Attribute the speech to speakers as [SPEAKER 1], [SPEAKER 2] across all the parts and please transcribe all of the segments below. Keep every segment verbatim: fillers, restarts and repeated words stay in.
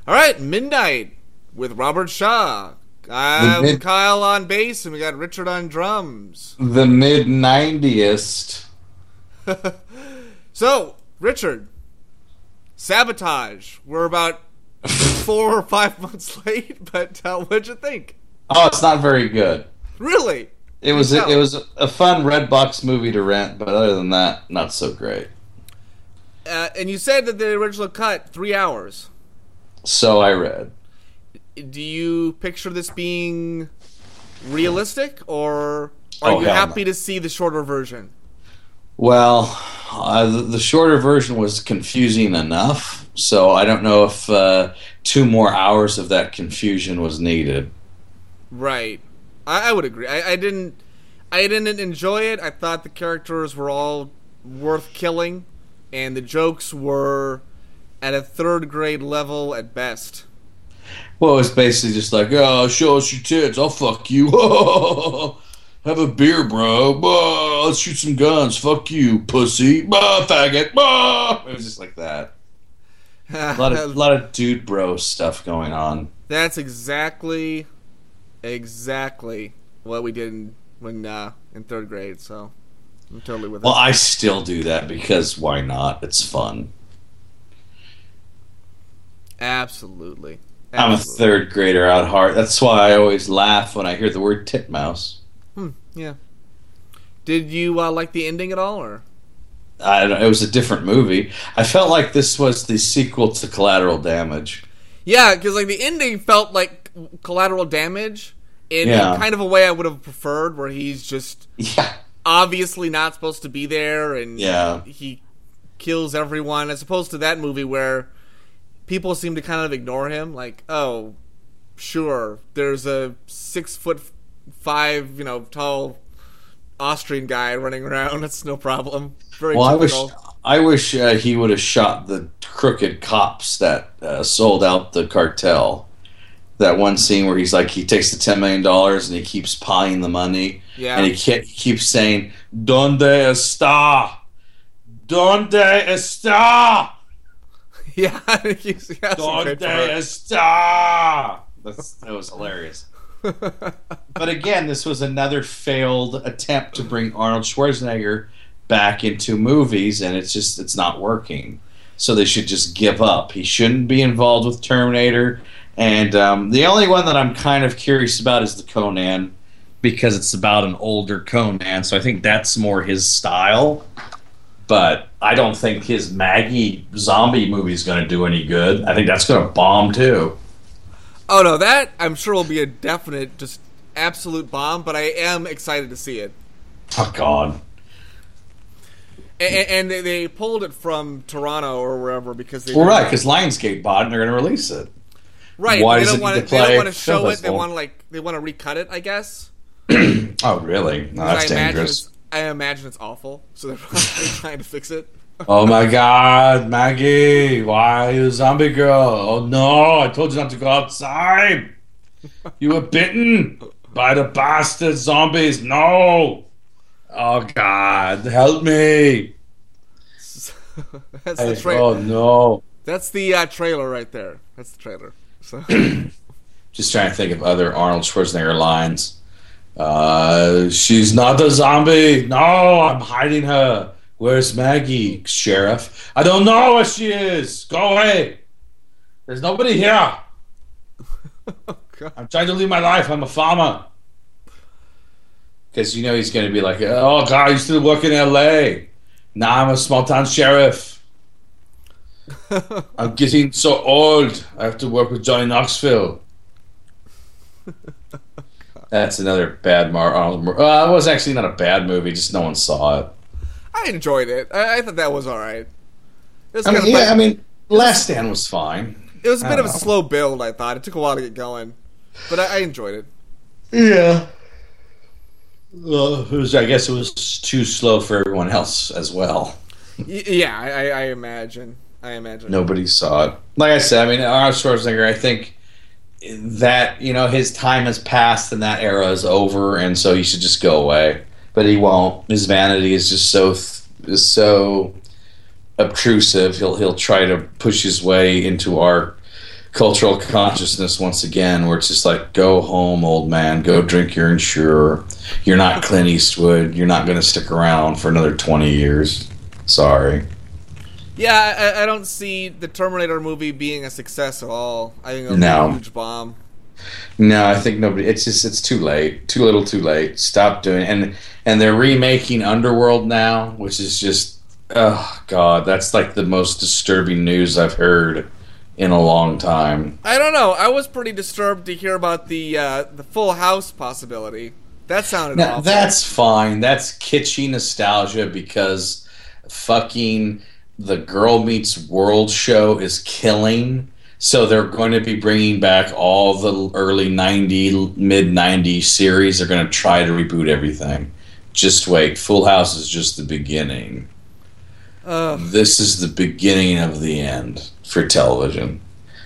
[SPEAKER 1] All right, Midnight with Robert Shaw. I'm mid- Kyle on bass, and we got Richard on drums.
[SPEAKER 2] The mid-nineties.
[SPEAKER 1] So, Richard, Sabotage. We're about four or five months late, but uh, what'd you think?
[SPEAKER 2] Oh, it's not very good.
[SPEAKER 1] Really?
[SPEAKER 2] It was a, it was a fun Redbox movie to rent, but other than that, not so great.
[SPEAKER 1] Uh, and you said that the original cut, three hours.
[SPEAKER 2] So I read.
[SPEAKER 1] Do you picture this being realistic, or are
[SPEAKER 2] oh,
[SPEAKER 1] you happy
[SPEAKER 2] no.
[SPEAKER 1] to see the shorter version?
[SPEAKER 2] Well, uh, the, the shorter version was confusing enough, so I don't know if uh, two more hours of that confusion was needed.
[SPEAKER 1] Right. I, I would agree. I, I didn't I didn't enjoy it. I thought the characters were all worth killing, and the jokes were at a third grade level at best.
[SPEAKER 2] Well, it's basically just like, oh, show us your tits, I'll fuck you. Have a beer, bro. Bah, let's shoot some guns. Fuck you, pussy. Bah, faggot. Bah. It was just like that. a lot of a lot of dude bro stuff going on.
[SPEAKER 1] That's exactly, exactly what we did in, when uh, in third grade. So I'm totally with it.
[SPEAKER 2] Well, I still do that because why not? It's fun.
[SPEAKER 1] Absolutely. Absolutely.
[SPEAKER 2] I'm a third grader at heart. That's why I always laugh when I hear the word titmouse.
[SPEAKER 1] Hmm. Yeah. Did you uh, like the ending at all, or?
[SPEAKER 2] I don't know. It was a different movie. I felt like this was the sequel to Collateral Damage.
[SPEAKER 1] Yeah, because like the ending felt like Collateral Damage in
[SPEAKER 2] yeah.
[SPEAKER 1] kind of a way I would have preferred, where he's just
[SPEAKER 2] yeah.
[SPEAKER 1] obviously not supposed to be there, and
[SPEAKER 2] yeah.
[SPEAKER 1] he kills everyone, as opposed to that movie where people seem to kind of ignore him. Like, oh, sure, there's a six foot five, you know, tall Austrian guy running around. That's no problem. Very
[SPEAKER 2] well,
[SPEAKER 1] typical.
[SPEAKER 2] I wish I wish uh, he would have shot the crooked cops that uh, sold out the cartel. That one scene where he's like, he takes the ten million dollars and he keeps pieing the money.
[SPEAKER 1] Yeah.
[SPEAKER 2] And he, ke- he keeps saying, "Donde está? Donde está?
[SPEAKER 1] Yeah. He's, yeah
[SPEAKER 2] Donde está?" That's, that was hilarious. But again, this was another failed attempt to bring Arnold Schwarzenegger back into movies, and it's just it's not working. So they should just give up. He shouldn't be involved with Terminator. And um, the only one that I'm kind of curious about is the Conan, because it's about an older Conan. So I think that's more his style. But I don't think his Maggie zombie movie is going to do any good. I think that's going to bomb too.
[SPEAKER 1] Oh no, that I'm sure will be a definite, just absolute bomb. But I am excited to see it.
[SPEAKER 2] Oh God!
[SPEAKER 1] And, and they, they pulled it from Toronto or wherever because they
[SPEAKER 2] well, right, because Lionsgate bought it and they're going to release it.
[SPEAKER 1] Right?
[SPEAKER 2] Why
[SPEAKER 1] they
[SPEAKER 2] does
[SPEAKER 1] don't
[SPEAKER 2] it
[SPEAKER 1] want
[SPEAKER 2] need
[SPEAKER 1] to.
[SPEAKER 2] to
[SPEAKER 1] They don't
[SPEAKER 2] play
[SPEAKER 1] want to show
[SPEAKER 2] film
[SPEAKER 1] it. They
[SPEAKER 2] festival?
[SPEAKER 1] want to like they want to recut it, I guess.
[SPEAKER 2] Oh really? No, that's
[SPEAKER 1] I
[SPEAKER 2] dangerous.
[SPEAKER 1] Imagine I imagine it's awful, so they're probably trying to fix it.
[SPEAKER 2] Oh my God, Maggie! Why are you a zombie girl? Oh no! I told you not to go outside. You were bitten by the bastard zombies. No! Oh God, help me!
[SPEAKER 1] That's
[SPEAKER 2] I,
[SPEAKER 1] the trailer.
[SPEAKER 2] oh no!
[SPEAKER 1] That's the uh, trailer right there. That's the trailer. So,
[SPEAKER 2] just trying to think of other Arnold Schwarzenegger lines. Uh, she's not a zombie. No, I'm hiding her. Where's Maggie, Sheriff? I don't know where she is. Go away. There's nobody here.
[SPEAKER 1] oh,
[SPEAKER 2] I'm trying to live my life. I'm a farmer. Because you know he's going to be like, oh, God, you still work in L A. Nah, I'm a small-town sheriff. I'm getting so old. I have to work with Johnny Knoxville. That's another bad Mar Arnold. Mar- uh, it was actually not a bad movie, just no one saw it.
[SPEAKER 1] I enjoyed it. I, I thought that was all right. It was
[SPEAKER 2] I mean,
[SPEAKER 1] kind of
[SPEAKER 2] yeah,
[SPEAKER 1] like,
[SPEAKER 2] I mean, Last Stand was fine.
[SPEAKER 1] It was a bit of a
[SPEAKER 2] know.
[SPEAKER 1] slow build, I thought. It took a while to get going. But I, I enjoyed it.
[SPEAKER 2] Yeah. Well, it was, I guess it was too slow for everyone else as well.
[SPEAKER 1] Y- yeah, I, I imagine. I imagine.
[SPEAKER 2] Nobody saw it. Like I said, I mean, Arnold Schwarzenegger, I think that, you know, his time has passed and that era is over, and so he should just go away. But he won't. His vanity is just so is so obtrusive. He'll he'll try to push his way into our cultural consciousness once again, where it's just like, go home, old man, go drink your Ensure. You're not Clint Eastwood. You're not going to stick around for another twenty years. Sorry.
[SPEAKER 1] Yeah, I, I don't see the Terminator movie being a success at all. I think it'll
[SPEAKER 2] No.
[SPEAKER 1] be a huge bomb.
[SPEAKER 2] No, I think nobody. It's just it's too late, too little, too late. Stop doing it. and and they're remaking Underworld now, which is just oh god, that's like the most disturbing news I've heard in a long time.
[SPEAKER 1] I don't know. I was pretty disturbed to hear about the uh, the Full House possibility. That sounded
[SPEAKER 2] Now,
[SPEAKER 1] awful.
[SPEAKER 2] that's fine. That's kitschy nostalgia because fucking the Girl Meets World show is killing. So they're going to be bringing back all the early nineties, mid nineties series. They're going to try to reboot everything. Just wait. Full House is just the beginning.
[SPEAKER 1] Ugh.
[SPEAKER 2] This is the beginning of the end for television.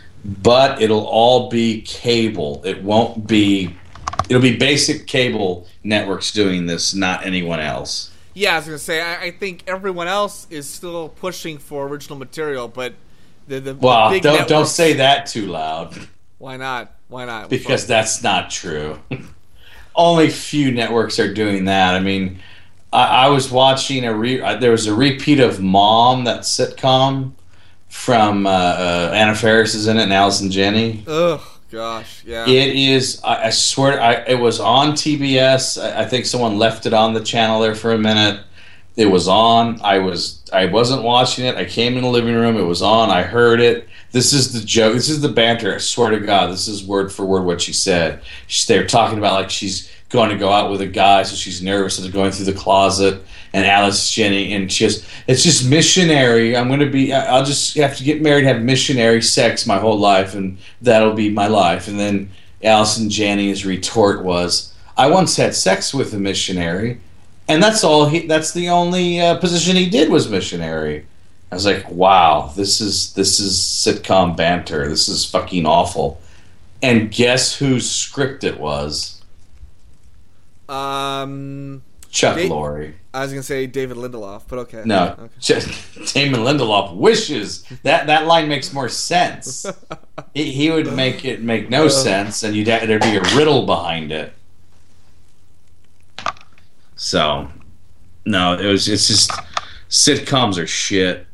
[SPEAKER 2] But it'll all be cable. It won't be... It'll be basic cable networks doing this, not anyone else.
[SPEAKER 1] Yeah, I was going to say, I, I think everyone else is still pushing for original material, but... The, the,
[SPEAKER 2] Well,
[SPEAKER 1] the big
[SPEAKER 2] don't
[SPEAKER 1] networks,
[SPEAKER 2] don't say that too loud.
[SPEAKER 1] Why not? Why not?
[SPEAKER 2] Because that's not true. Only few networks are doing that. I mean, I, I was watching a re, there was a repeat of Mom, that sitcom from uh, uh, Anna Faris is in it and Allison Janney.
[SPEAKER 1] Ugh, gosh, yeah.
[SPEAKER 2] It is. I, I swear, I, it was on T B S. I, I think someone left it on the channel there for a minute. It was on. I was. I wasn't watching it. I came in the living room. It was on. I heard it. This is the joke. This is the banter. I swear to God, this is word for word what she said. She, they're talking about like she's going to go out with a guy, so she's nervous. So they're going through the closet, and Alice Jenny, and she goes, "It's just missionary. I'm going to be. I'll just have to get married, have missionary sex my whole life, and that'll be my life." And then Allison Janney's retort was, "I once had sex with a missionary." And that's all. He, that's the only uh, position he did was missionary. I was like, wow, this is this is sitcom banter. This is fucking awful. And guess whose script it was?
[SPEAKER 1] Um,
[SPEAKER 2] Chuck
[SPEAKER 1] Dave,
[SPEAKER 2] Lorre.
[SPEAKER 1] I was gonna say David Lindelof, but okay.
[SPEAKER 2] No,
[SPEAKER 1] okay.
[SPEAKER 2] Damon Lindelof wishes that that line makes more sense. he, he would make it make no sense, and you'd have, there'd be a riddle behind it. So, no, it was. It's just sitcoms are shit.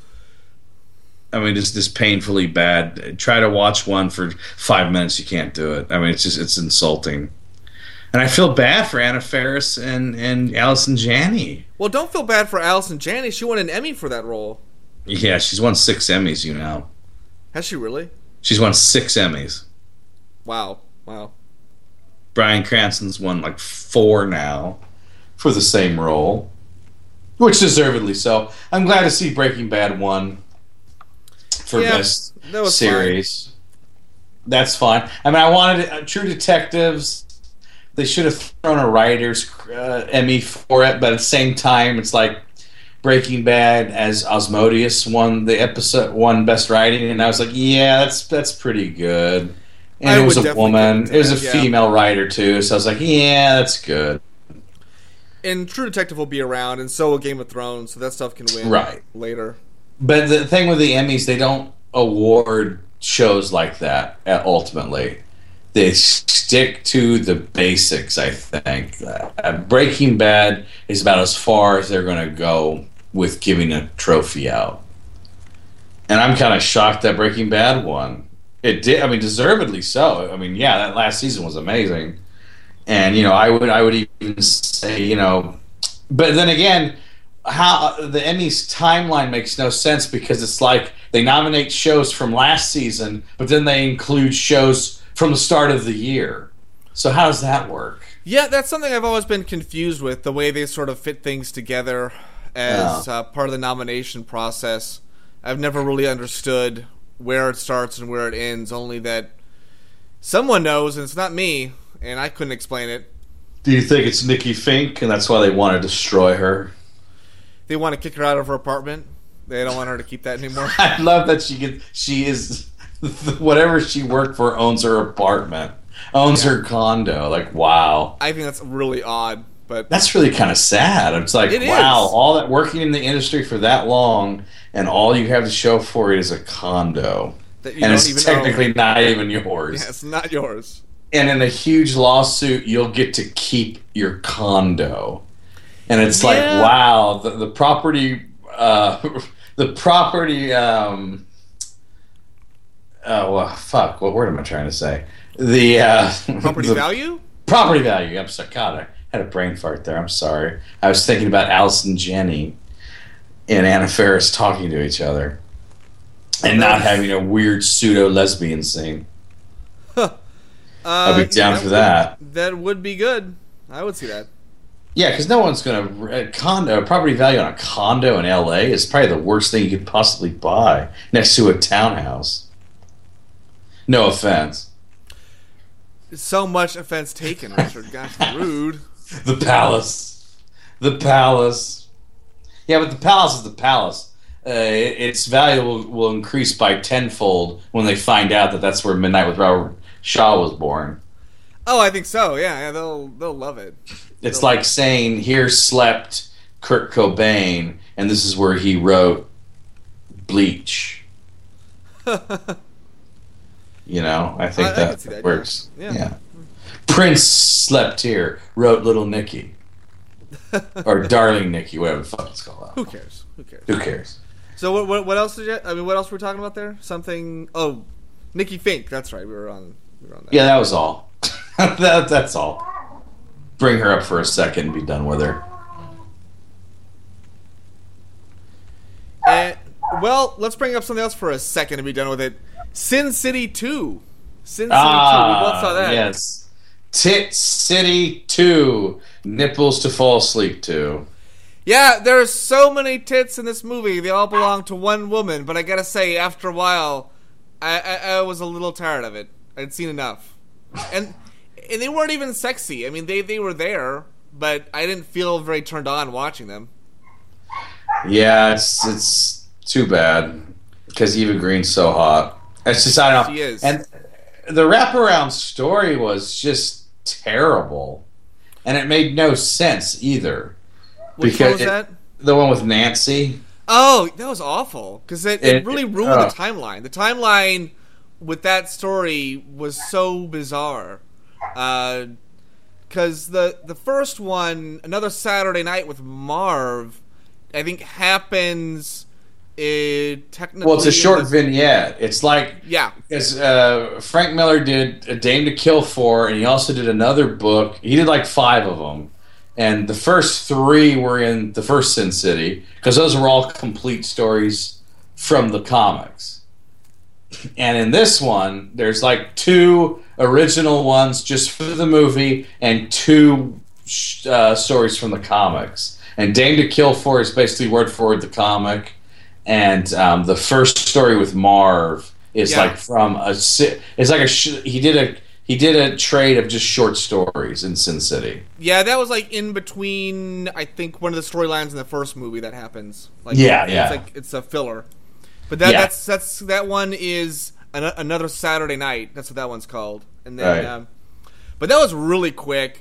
[SPEAKER 2] I mean, it's just painfully bad. Try to watch one for five minutes, you can't do it. I mean, it's just it's insulting. And I feel bad for Anna Faris and and Allison Janney.
[SPEAKER 1] Well, don't feel bad for Allison Janney. She won an Emmy for that role.
[SPEAKER 2] Yeah, she's won six Emmys. You know,
[SPEAKER 1] has she really?
[SPEAKER 2] She's won six Emmys.
[SPEAKER 1] Wow, wow.
[SPEAKER 2] Bryan Cranston's won like four now. For the same role, which deservedly so. I'm glad to see Breaking Bad won for
[SPEAKER 1] yeah,
[SPEAKER 2] best
[SPEAKER 1] that was
[SPEAKER 2] series.
[SPEAKER 1] Fine.
[SPEAKER 2] That's fine. I mean, I wanted uh, True Detectives. They should have thrown a writer's uh, Emmy for it, but at the same time, it's like Breaking Bad as Asmodeus won the episode, won best writing, and I was like, yeah, that's that's pretty good. And
[SPEAKER 1] I
[SPEAKER 2] it was
[SPEAKER 1] would
[SPEAKER 2] a woman.
[SPEAKER 1] that,
[SPEAKER 2] It was a
[SPEAKER 1] yeah.
[SPEAKER 2] female writer too, so I was like, yeah, that's good.
[SPEAKER 1] And True Detective will be around, and so will Game of Thrones, so that stuff can win
[SPEAKER 2] right.
[SPEAKER 1] later.
[SPEAKER 2] But the thing with the Emmys, they don't award shows like that, uh, ultimately. They stick to the basics, I think. Uh, Breaking Bad is about as far as they're going to go with giving a trophy out. And I'm kind of shocked that Breaking Bad won. It did, I mean, deservedly so. I mean, yeah, that last season was amazing. And, you know, I would I would even say, you know, but then again, how the Emmys timeline makes no sense because it's like they nominate shows from last season, but then they include shows from the start of the year. So how does that work?
[SPEAKER 1] Yeah, that's something I've always been confused with, the way they sort of fit things together as
[SPEAKER 2] Yeah.
[SPEAKER 1] uh, part of the nomination process. I've never really understood where it starts and where it ends, only that someone knows, and it's not me. And I couldn't explain it.
[SPEAKER 2] Do you think it's Nikki Fink, and that's why they want to destroy her?
[SPEAKER 1] They want to kick her out of her apartment. They don't want her to keep that anymore.
[SPEAKER 2] I love that she get, she is whatever she worked for owns her apartment, owns
[SPEAKER 1] Yeah.
[SPEAKER 2] her condo. Like, wow,
[SPEAKER 1] I think that's really odd, but
[SPEAKER 2] that's really kind of sad. It's like,
[SPEAKER 1] It
[SPEAKER 2] wow,
[SPEAKER 1] is.
[SPEAKER 2] all that working in the industry for that long, and all you have to show for it is a condo.
[SPEAKER 1] that you
[SPEAKER 2] and
[SPEAKER 1] don't
[SPEAKER 2] it's
[SPEAKER 1] even
[SPEAKER 2] technically
[SPEAKER 1] own.
[SPEAKER 2] not even yours.
[SPEAKER 1] Yeah, it's not yours.
[SPEAKER 2] And in a huge lawsuit, you'll get to keep your condo. And it's
[SPEAKER 1] Yeah.
[SPEAKER 2] like, wow, the, the property, uh, the property, um, oh, well, fuck, what word am I trying to say? The, uh,
[SPEAKER 1] Property
[SPEAKER 2] the
[SPEAKER 1] value?
[SPEAKER 2] property value. I'm sorry, God, I had a brain fart there. I'm sorry. I was thinking about Allison Janney and Anna Faris talking to each other and not having a weird pseudo-lesbian scene.
[SPEAKER 1] Uh,
[SPEAKER 2] I'd be down
[SPEAKER 1] yeah,
[SPEAKER 2] for that.
[SPEAKER 1] Would, that would be good. I would see that.
[SPEAKER 2] Yeah, because no one's going to... condo property value on a condo in L A is probably the worst thing you could possibly buy next to a townhouse. No offense.
[SPEAKER 1] So much offense taken, Richard. Gosh, rude.
[SPEAKER 2] The palace. The palace. Yeah, but the palace is the palace. Uh, it, its value will, will increase by tenfold when they find out that that's where Midnight with Robert Shaw was born.
[SPEAKER 1] Oh, I think so. Yeah, yeah, they'll they'll love it.
[SPEAKER 2] It's
[SPEAKER 1] they'll
[SPEAKER 2] like saying, here slept Kurt Cobain, and this is where he wrote Bleach. You know, I think
[SPEAKER 1] I- I
[SPEAKER 2] that,
[SPEAKER 1] can see that,
[SPEAKER 2] works.
[SPEAKER 1] yeah.
[SPEAKER 2] Yeah.
[SPEAKER 1] Yeah.
[SPEAKER 2] Prince slept here, wrote Little Nicky. Or Darling Nicky, whatever the fuck it's called.
[SPEAKER 1] Who cares? Who cares?
[SPEAKER 2] Who cares?
[SPEAKER 1] So what, what what else did you? I mean, what else were we talking about there? Something. Oh, Nikki Fink. That's right. We were on. We were on that.
[SPEAKER 2] Yeah, that was all. that, that's all. Bring her up for a second and be done with her.
[SPEAKER 1] And, well, let's bring up something else for a second and be done with it. Sin City two. Sin City
[SPEAKER 2] Ah,
[SPEAKER 1] two. We both saw that.
[SPEAKER 2] yes. Tit City two. Nipples to fall asleep to.
[SPEAKER 1] Yeah, there are so many tits in this movie. They all belong to one woman. But I gotta say, after a while, I, I, I was a little tired of it. I'd seen enough, and and they weren't even sexy. I mean, they they were there, but I didn't feel very turned on watching them.
[SPEAKER 2] Yeah, it's it's too bad because Eva Green's so hot. It's just I don't know.
[SPEAKER 1] She is.
[SPEAKER 2] And the wraparound story was just terrible, and it made no sense either.
[SPEAKER 1] Which
[SPEAKER 2] because
[SPEAKER 1] one was
[SPEAKER 2] it-
[SPEAKER 1] that?
[SPEAKER 2] The one with Nancy.
[SPEAKER 1] Oh, that was awful because it, it,
[SPEAKER 2] It-
[SPEAKER 1] really ruined
[SPEAKER 2] uh.
[SPEAKER 1] the timeline. The timeline with that story was so bizarre. Because the the first one, Another Saturday Night with Marv, I think happens. It technically.
[SPEAKER 2] Well, it's a short
[SPEAKER 1] in the-
[SPEAKER 2] vignette. It's like
[SPEAKER 1] Yeah.
[SPEAKER 2] because uh, Frank Miller did A Dame to Kill For, and he also did another book. He did like five of them, and the first three were in the first Sin City because those were all complete stories from the comics. And in this one, there's like two original ones just for the movie, and two uh, stories from the comics. And Dame to Kill For is basically word for word the comic. And um, the first story with Marv is
[SPEAKER 1] Yeah.
[SPEAKER 2] like from a. si- It's like a. Sh- he did a. He did a trade of just short stories in Sin City.
[SPEAKER 1] Yeah, that was like in between. I think one of the storylines in the first movie that happens. Like,
[SPEAKER 2] Yeah,
[SPEAKER 1] it's
[SPEAKER 2] yeah.
[SPEAKER 1] like it's a filler. But that
[SPEAKER 2] Yeah.
[SPEAKER 1] that's that's that one is an, Another Saturday Night. That's what that one's called. And then,
[SPEAKER 2] Right.
[SPEAKER 1] um, but that was really quick,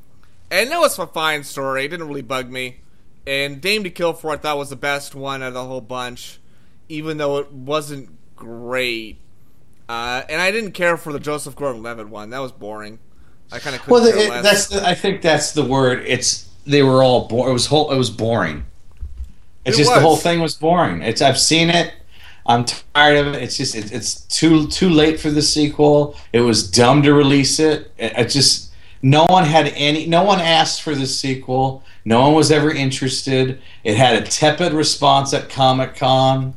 [SPEAKER 1] and that was a fine story. It didn't really bug me. And Dame to Kill For I thought was the best one out of the whole bunch, even though it wasn't great. Uh, and I didn't care for the Joseph Gordon-Levitt one. That was boring. I kind of couldn't
[SPEAKER 2] Well,
[SPEAKER 1] care
[SPEAKER 2] it,
[SPEAKER 1] less.
[SPEAKER 2] that's. The, I think that's the word. It's. They were all. Bo- it was whole. It was boring. It's
[SPEAKER 1] It
[SPEAKER 2] just
[SPEAKER 1] was.
[SPEAKER 2] the whole thing was boring. It's. I've seen it. I'm tired of it. It's just. It, it's too too late for the sequel. It was dumb to release it. It, it just. No one had any. No one asked for the sequel. No one was ever interested. It had a tepid response at Comic Con.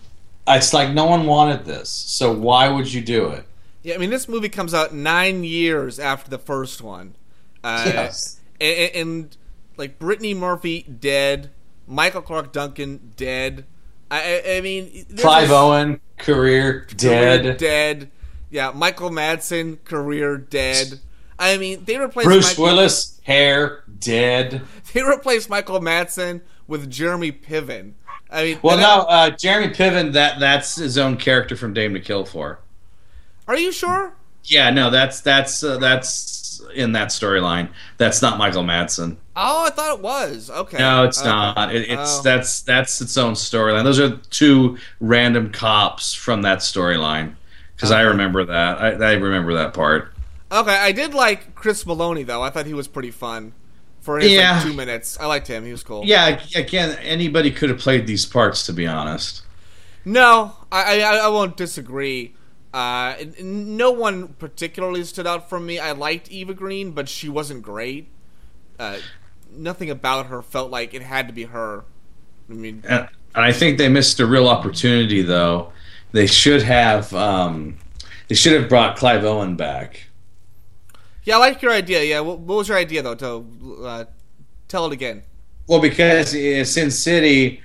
[SPEAKER 2] It's like no one wanted this. So why would you do it?
[SPEAKER 1] Yeah, I mean, this movie comes out nine years after the first one. Uh,
[SPEAKER 2] Yes.
[SPEAKER 1] And, and, like, Brittany Murphy, dead. Michael Clark Duncan, dead. I, I, I mean... there's
[SPEAKER 2] Clive
[SPEAKER 1] a-
[SPEAKER 2] Owen, career,
[SPEAKER 1] career
[SPEAKER 2] dead.
[SPEAKER 1] Dead. Yeah, Michael Madsen, career, dead. I mean, they replaced...
[SPEAKER 2] Bruce
[SPEAKER 1] Michael,
[SPEAKER 2] Willis, hair, dead.
[SPEAKER 1] They replaced Michael Madsen with Jeremy Piven. I mean...
[SPEAKER 2] Well,
[SPEAKER 1] and
[SPEAKER 2] no,
[SPEAKER 1] that-
[SPEAKER 2] uh, Jeremy Piven, that that's his own character from Dame to Kill For.
[SPEAKER 1] Are you sure?
[SPEAKER 2] Yeah, no, that's that's uh, that's in that storyline. That's not Michael Madsen.
[SPEAKER 1] Oh, I thought it was. Okay.
[SPEAKER 2] No, it's
[SPEAKER 1] Okay.
[SPEAKER 2] not. It, it's
[SPEAKER 1] Oh.
[SPEAKER 2] that's that's its own storyline. Those are two random cops from that storyline. because okay. I remember that. I, I remember that part.
[SPEAKER 1] Okay, I did like Chris Maloney though. I thought he was pretty fun for his yeah. like, two minutes. I liked him. He was cool.
[SPEAKER 2] Yeah, again, anybody could have played these parts, to be honest.
[SPEAKER 1] No, I I, I won't disagree. Uh, no one particularly stood out for me. I liked Eva Green, but she wasn't great. Uh, nothing about her felt like it had to be her. I mean,
[SPEAKER 2] and I think they missed a real opportunity, though. They should have. Um, they should have brought Clive Owen back.
[SPEAKER 1] Yeah, I like your idea. Yeah, what, what was your idea though? To uh, tell it again.
[SPEAKER 2] Well, because in Sin City,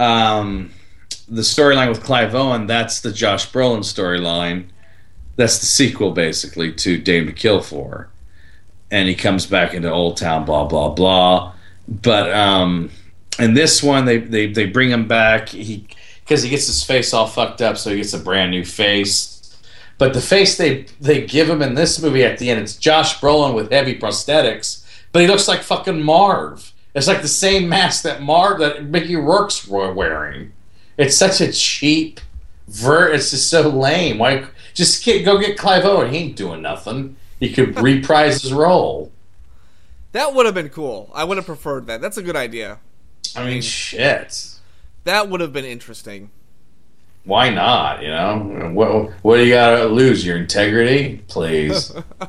[SPEAKER 2] um, the storyline with Clive Owen, that's the Josh Brolin storyline. That's the sequel, basically, to Dame to Kill For. And he comes back into Old Town, blah, blah, blah. But um, in this one, they, they, they bring him back he because he gets his face all fucked up, so he gets a brand new face. But the face they they give him in this movie at the end, it's Josh Brolin with heavy prosthetics, but he looks like fucking Marv. It's like the same mask that Marv, that Mickey Rourke's wearing. It's such a cheap ver. It's just so lame. Why just get, go get Clive Owen? He ain't doing nothing. He could reprise his role.
[SPEAKER 1] That would have been cool. I would have preferred that. That's a good idea.
[SPEAKER 2] I mean, shit.
[SPEAKER 1] That would have been interesting.
[SPEAKER 2] Why not? You know, what what do you gotta lose? Your integrity, please.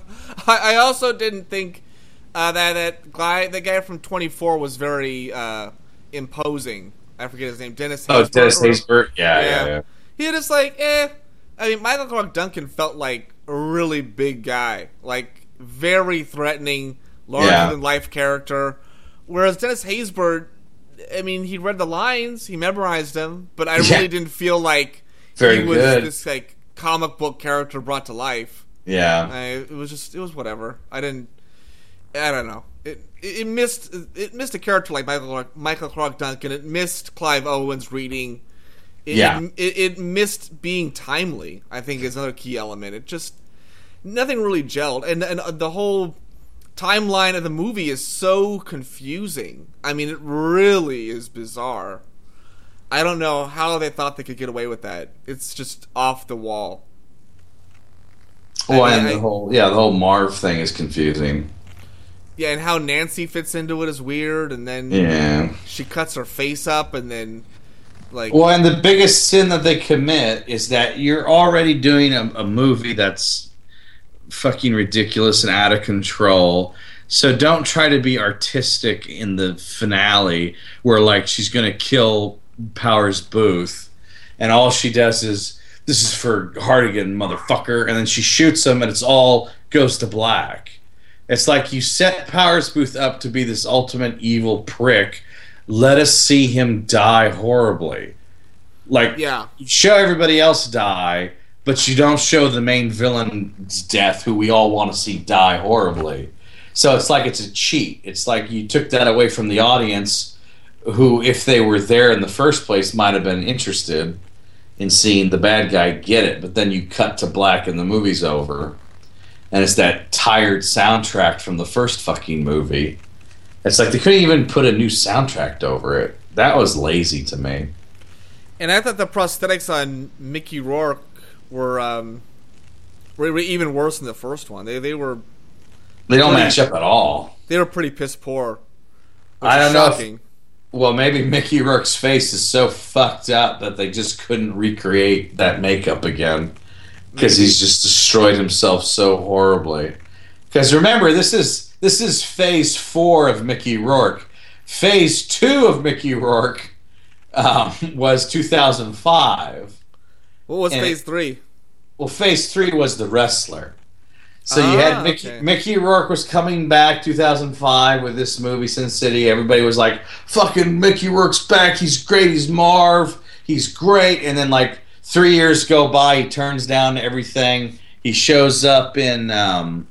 [SPEAKER 1] I, I also didn't think uh, that that guy, the guy from twenty-four, was very uh, imposing. I forget his name, Dennis.
[SPEAKER 2] Oh,
[SPEAKER 1] Haysbert,
[SPEAKER 2] Dennis
[SPEAKER 1] or,
[SPEAKER 2] Haysbert. Yeah, yeah,
[SPEAKER 1] yeah,
[SPEAKER 2] yeah.
[SPEAKER 1] He was like, eh. I mean, Michael Clarke Duncan felt like a really big guy, like very threatening, larger yeah. than life character. Whereas Dennis Haysbert, I mean, he read the lines, he memorized them, but I yeah. really didn't feel like
[SPEAKER 2] Very
[SPEAKER 1] he was
[SPEAKER 2] good.
[SPEAKER 1] this like comic book character brought to life.
[SPEAKER 2] Yeah,
[SPEAKER 1] I, it was just, it was whatever. I didn't, I don't know. It it missed it missed a character like Michael Clarke, Michael Clarke Duncan. It missed Clive Owen's reading. It,
[SPEAKER 2] yeah,
[SPEAKER 1] it, it, it missed being timely. I think is another key element. It just nothing really gelled, and and the whole timeline of the movie is so confusing. I mean, it really is bizarre. I don't know how they thought they could get away with that. It's just off the wall.
[SPEAKER 2] Well,
[SPEAKER 1] I mean,
[SPEAKER 2] and the
[SPEAKER 1] I,
[SPEAKER 2] whole yeah, the whole Marv thing is confusing.
[SPEAKER 1] Yeah, and how Nancy fits into it is weird, and then
[SPEAKER 2] yeah.
[SPEAKER 1] she cuts her face up, and then like
[SPEAKER 2] well, and the biggest sin that they commit is that you're already doing a, a movie that's fucking ridiculous and out of control. So don't try to be artistic in the finale where like she's going to kill Powers Booth, and all she does is this is for Hartigan, motherfucker, and then she shoots him, and it's all goes to black. It's like you set Powers Booth up to be this ultimate evil prick. Let us see him die horribly. Like,
[SPEAKER 1] yeah.
[SPEAKER 2] you show everybody else die, but you don't show the main villain's death, who we all want to see die horribly. So it's like it's a cheat. It's like you took that away from the audience, who, if they were there in the first place, might have been interested in seeing the bad guy get it. But then you cut to black and the movie's over. And it's that tired soundtrack from the first fucking movie. It's like they couldn't even put a new soundtrack over it. That was lazy to me.
[SPEAKER 1] And I thought the prosthetics on Mickey Rourke were um, were, were even worse than the first one. They they were
[SPEAKER 2] they don't
[SPEAKER 1] pretty,
[SPEAKER 2] match up at all.
[SPEAKER 1] They were pretty piss poor.
[SPEAKER 2] I don't
[SPEAKER 1] shocking.
[SPEAKER 2] know. If, well, maybe Mickey Rourke's face is so fucked up that they just couldn't recreate that makeup again. Because he's just destroyed himself so horribly. Because remember, this is this is phase four of Mickey Rourke. Phase two of Mickey Rourke um, was two thousand five.
[SPEAKER 1] What was
[SPEAKER 2] and
[SPEAKER 1] phase
[SPEAKER 2] it,
[SPEAKER 1] three?
[SPEAKER 2] Well, phase three was The Wrestler. So
[SPEAKER 1] ah,
[SPEAKER 2] you had Mickey,
[SPEAKER 1] okay.
[SPEAKER 2] Mickey Rourke was coming back two thousand five with this movie, Sin City. Everybody was like, fucking Mickey Rourke's back. He's great. He's Marv. He's great. And then, like, three years go by, he turns down everything. He shows up in um,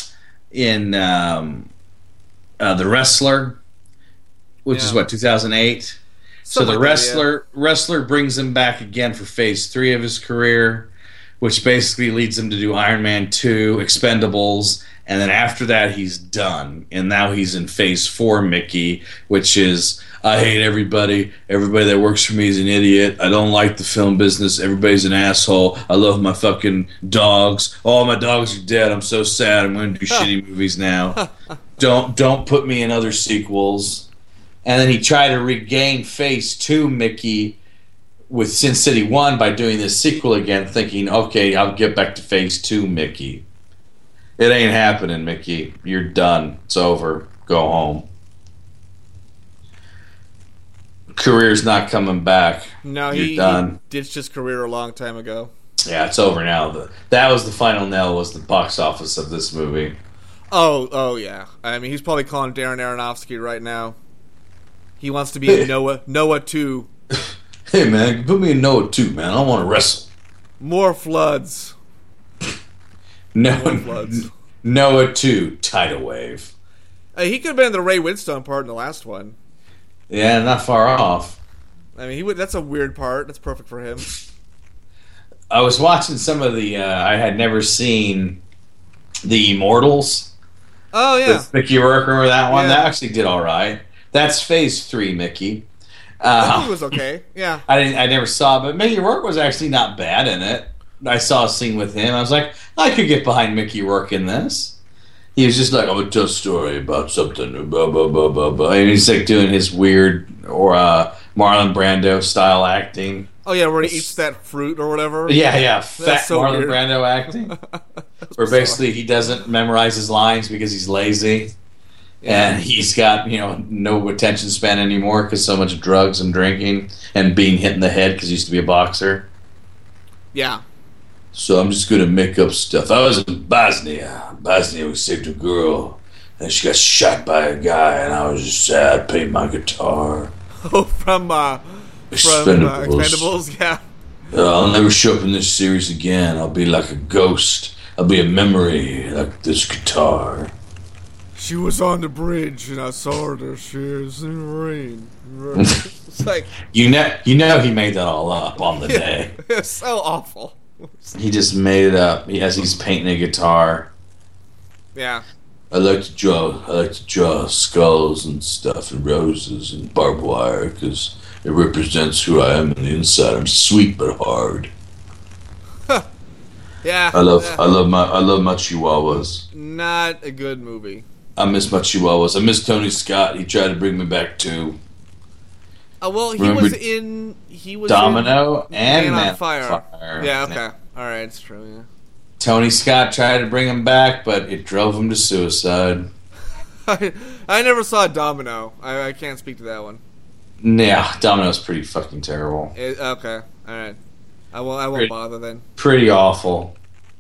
[SPEAKER 2] in um, uh, The Wrestler, which yeah. is what, two thousand eight. So The like Wrestler that, yeah. Wrestler brings him back again for phase three of his career, which basically leads him to do Iron Man two, Expendables, and then after that he's done. And now he's in Phase four Mickey, which is, I hate everybody. Everybody that works for me is an idiot. I don't like the film business. Everybody's an asshole. I love my fucking dogs. All my dogs are dead. I'm so sad. I'm going to do shitty movies now. Don't don't put me in other sequels. And then he tried to regain Phase two Mickey with Sin City one by doing this sequel again, thinking, okay, I'll get back to Phase two Mickey. It ain't happening, Mickey. You're done. It's over. Go home. Career's not coming back.
[SPEAKER 1] No,
[SPEAKER 2] You're
[SPEAKER 1] he,
[SPEAKER 2] done.
[SPEAKER 1] he ditched his career a long time ago.
[SPEAKER 2] Yeah, it's over now. The, that was the final nail, was the box office of this movie.
[SPEAKER 1] Oh, oh yeah. I mean, he's probably calling Darren Aronofsky right now. He wants to be in Noah, Noah two.
[SPEAKER 2] Hey, man, put me in Noah two, man. I want to wrestle.
[SPEAKER 1] More floods.
[SPEAKER 2] No,
[SPEAKER 1] More floods.
[SPEAKER 2] Noah two, tidal wave.
[SPEAKER 1] Uh, he could have been in the Ray Winstone part in the last one.
[SPEAKER 2] Yeah, not far off.
[SPEAKER 1] I mean, he would. That's a weird part. That's perfect for him.
[SPEAKER 2] I was watching some of the. Uh, I had never seen the Immortals.
[SPEAKER 1] Oh yeah,
[SPEAKER 2] With Mickey Rourke, remember that one?
[SPEAKER 1] Yeah.
[SPEAKER 2] That actually did all right. That's Phase three, Mickey.
[SPEAKER 1] I
[SPEAKER 2] Uh,
[SPEAKER 1] think it was okay. Yeah.
[SPEAKER 2] I didn't. I never saw, it, but Mickey Rourke was actually not bad in it. I saw a scene with him. I was like, I could get behind Mickey Rourke in this. He was just like, I'm gonna tell a story about something, blah blah blah blah blah. And he's like doing his weird or uh, Marlon Brando style acting.
[SPEAKER 1] Oh yeah, where he eats that fruit or whatever.
[SPEAKER 2] Yeah, yeah, fat
[SPEAKER 1] so
[SPEAKER 2] Marlon
[SPEAKER 1] weird.
[SPEAKER 2] Brando acting. Where basically he doesn't memorize his lines because he's lazy.
[SPEAKER 1] Yeah.
[SPEAKER 2] And he's got, you know, no attention span anymore because so much drugs and drinking and being hit in the head because he used to be a boxer.
[SPEAKER 1] Yeah.
[SPEAKER 2] So I'm just going to make up stuff. I was in Bosnia. Bosnia, we saved a girl. And she got shot by a guy, and I was just sad. I played my guitar.
[SPEAKER 1] Oh, from uh, from uh,
[SPEAKER 2] Expendables.
[SPEAKER 1] Expendables. Yeah.
[SPEAKER 2] Uh, I'll never show up in this series again. I'll be like a ghost. I'll be a memory, like this guitar.
[SPEAKER 1] She was on the bridge, and I saw her there. She was in the rain. It's like,
[SPEAKER 2] You know, you know he made that all up on the day.
[SPEAKER 1] it's so awful.
[SPEAKER 2] He just made it up as he's painting a guitar.
[SPEAKER 1] Yeah.
[SPEAKER 2] I like to draw. I like to draw skulls and stuff, and roses and barbed wire, because it represents who I am on the inside. I'm sweet but hard.
[SPEAKER 1] Yeah.
[SPEAKER 2] I love.
[SPEAKER 1] uh,
[SPEAKER 2] I love my. I love my chihuahuas.
[SPEAKER 1] Not a good movie.
[SPEAKER 2] I miss my chihuahuas. I miss Tony Scott. He tried to bring me back too.
[SPEAKER 1] Uh, well, he
[SPEAKER 2] Remember
[SPEAKER 1] was in. He was
[SPEAKER 2] Domino
[SPEAKER 1] in
[SPEAKER 2] and
[SPEAKER 1] Man,
[SPEAKER 2] Man
[SPEAKER 1] on Fire.
[SPEAKER 2] on Fire.
[SPEAKER 1] Yeah. Okay. All right. It's true. Yeah.
[SPEAKER 2] Tony Scott tried to bring him back, but it drove him to suicide.
[SPEAKER 1] I, I never saw Domino. I, I can't speak to that one.
[SPEAKER 2] Yeah, Domino's pretty fucking terrible.
[SPEAKER 1] It, okay. All right. I won't. I won't
[SPEAKER 2] Pretty-
[SPEAKER 1] bother then.
[SPEAKER 2] Pretty awful.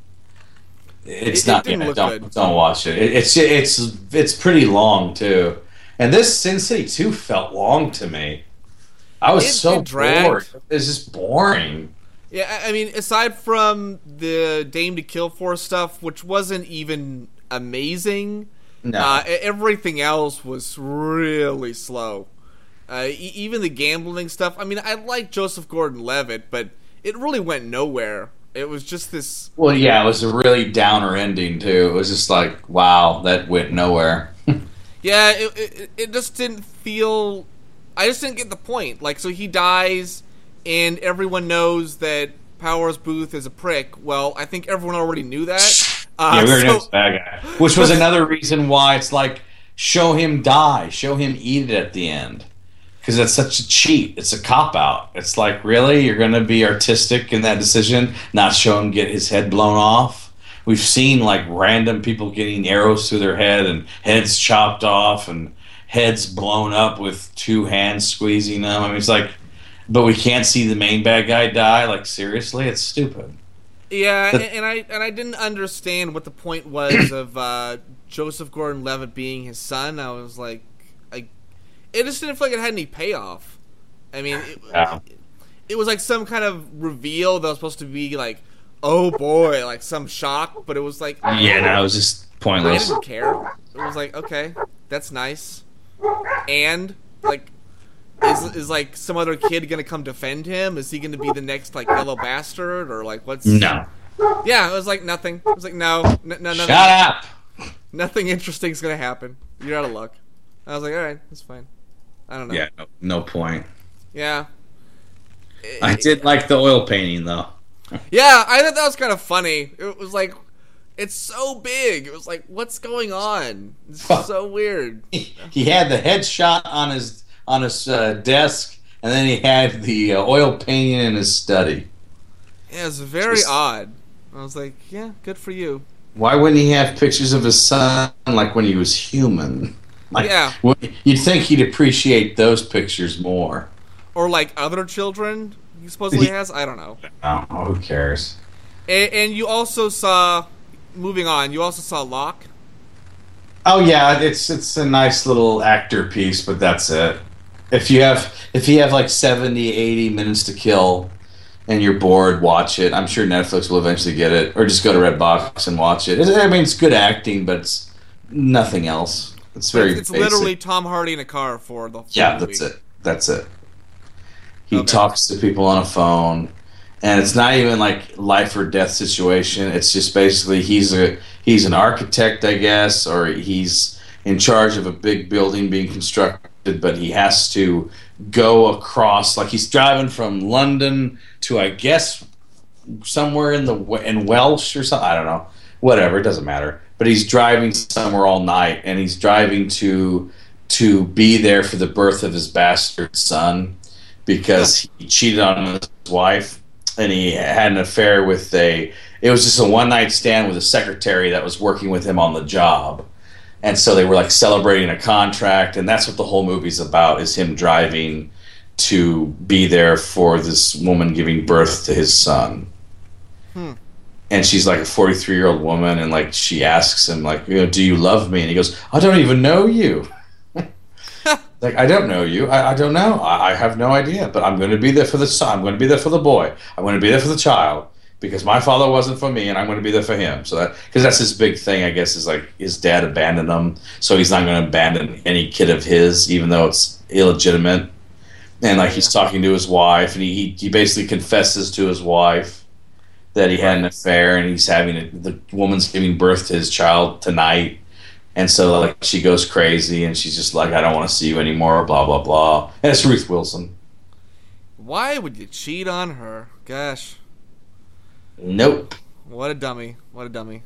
[SPEAKER 2] It's
[SPEAKER 1] It- it
[SPEAKER 2] not.
[SPEAKER 1] didn't
[SPEAKER 2] yeah,
[SPEAKER 1] look
[SPEAKER 2] don't,
[SPEAKER 1] good.
[SPEAKER 2] don't watch it. it. It's it's it's pretty long too. And this Sin City two felt long to me. I was
[SPEAKER 1] It-
[SPEAKER 2] so
[SPEAKER 1] it dragged.
[SPEAKER 2] bored. It's just boring.
[SPEAKER 1] Yeah. I I mean, aside from the Dame to Kill for stuff, which wasn't even amazing,
[SPEAKER 2] No.
[SPEAKER 1] uh, e- everything else was really slow. Uh, e- even the gambling stuff. I mean, I like Joseph Gordon-Levitt, but it really went nowhere. It was just this.
[SPEAKER 2] Well, yeah, it was a really downer ending too. It was just like, wow, that went nowhere.
[SPEAKER 1] Yeah, it, it it just didn't feel. I just didn't get the point. Like, so he dies, and everyone knows that Powers Booth is a prick. Well, I think everyone already knew that. Uh,
[SPEAKER 2] yeah, we already
[SPEAKER 1] so-
[SPEAKER 2] know it's a bad guy. Which was another reason why it's like, show him die, show him eat it at the end. Because it's such a cheat. It's a cop-out. It's like, really? You're going to be artistic in that decision? Not show him get his head blown off? We've seen, like, random people getting arrows through their head and heads chopped off and heads blown up with two hands squeezing them. I mean, it's like, but we can't see the main bad guy die? Like, seriously? It's stupid.
[SPEAKER 1] Yeah, and, and I and I didn't understand what the point was of uh, Joseph Gordon-Levitt being his son. I was like, I, it just didn't feel like it had any payoff. I mean, it,
[SPEAKER 2] Yeah.
[SPEAKER 1] it, it was like some kind of reveal that was supposed to be like, oh boy, like some shock, but it was like,
[SPEAKER 2] Yeah, no, it was just
[SPEAKER 1] I
[SPEAKER 2] pointless.
[SPEAKER 1] didn't care. It was like, okay, that's nice. And like, is is like some other kid gonna come defend him? Is he gonna be the next like yellow bastard or like what's?
[SPEAKER 2] No.
[SPEAKER 1] Yeah, it was like nothing. It was like no, n- no, nothing.
[SPEAKER 2] Shut up.
[SPEAKER 1] Nothing interesting is gonna happen. You're out of luck. I was like, all right, that's fine. I don't know.
[SPEAKER 2] Yeah, no, no point.
[SPEAKER 1] Yeah.
[SPEAKER 2] I did like the oil painting though.
[SPEAKER 1] Yeah, I thought that was kind of funny. It was like, it's so big. It was like, what's going on? It's so weird.
[SPEAKER 2] He, he had the headshot on his on his uh, desk, and then he had the uh, oil painting in his study.
[SPEAKER 1] Yeah, it was very
[SPEAKER 2] Just,
[SPEAKER 1] odd. I was like, yeah, good for you.
[SPEAKER 2] Why wouldn't he have pictures of his son like when he was human? Like,
[SPEAKER 1] yeah.
[SPEAKER 2] You'd think he'd appreciate those pictures more.
[SPEAKER 1] Or like other children he supposedly has? I don't know.
[SPEAKER 2] Oh, who cares?
[SPEAKER 1] And, and you also saw, moving on, you also saw Locke.
[SPEAKER 2] Oh yeah, it's it's a nice little actor piece, but that's it. If you have if you have like seventy, eighty minutes to kill and you're bored, watch it. I'm sure Netflix will eventually get it, or just go to Redbox and watch it. I mean, it's good acting, but it's nothing else. It's very
[SPEAKER 1] It's, it's
[SPEAKER 2] basic.
[SPEAKER 1] literally Tom Hardy in a car for the
[SPEAKER 2] Yeah,
[SPEAKER 1] movie.
[SPEAKER 2] that's it. That's it. He
[SPEAKER 1] Okay.
[SPEAKER 2] talks to people on a phone, and it's not even like life or death situation. It's just basically he's a he's an architect, I guess, or he's in charge of a big building being constructed, but he has to go across, like he's driving from London to, I guess, somewhere in the in Welsh or something. I don't know. Whatever, it doesn't matter. But he's driving somewhere all night, and he's driving to to be there for the birth of his bastard son, because he cheated on his wife and he had an affair with a it was just a one night stand with a secretary that was working with him on the job. And so they were like celebrating a contract, and that's what the whole movie's about, is him driving to be there for this woman giving birth to his son.
[SPEAKER 1] Hmm.
[SPEAKER 2] And she's like a forty-three year old woman, and like she asks him like, you know, do you love me? And he goes, I don't even know you. Like, I don't know you. I, I don't know. I, I have no idea. But I'm going to be there for the son. I'm going to be there for the boy. I'm going to be there for the child, because my father wasn't for me, and I'm going to be there for him. So that, because that's his big thing, I guess, is like his dad abandoned him, so he's not going to abandon any kid of his, even though it's illegitimate. And like he's talking to his wife, and he he, he basically confesses to his wife that he had an affair, and he's having a, the woman's giving birth to his child tonight. And so, like, she goes crazy, and she's just like, I don't want to see you anymore, blah, blah, blah. And it's Ruth Wilson.
[SPEAKER 1] Why would you cheat on her? Gosh.
[SPEAKER 2] Nope.
[SPEAKER 1] What a dummy. What a dummy.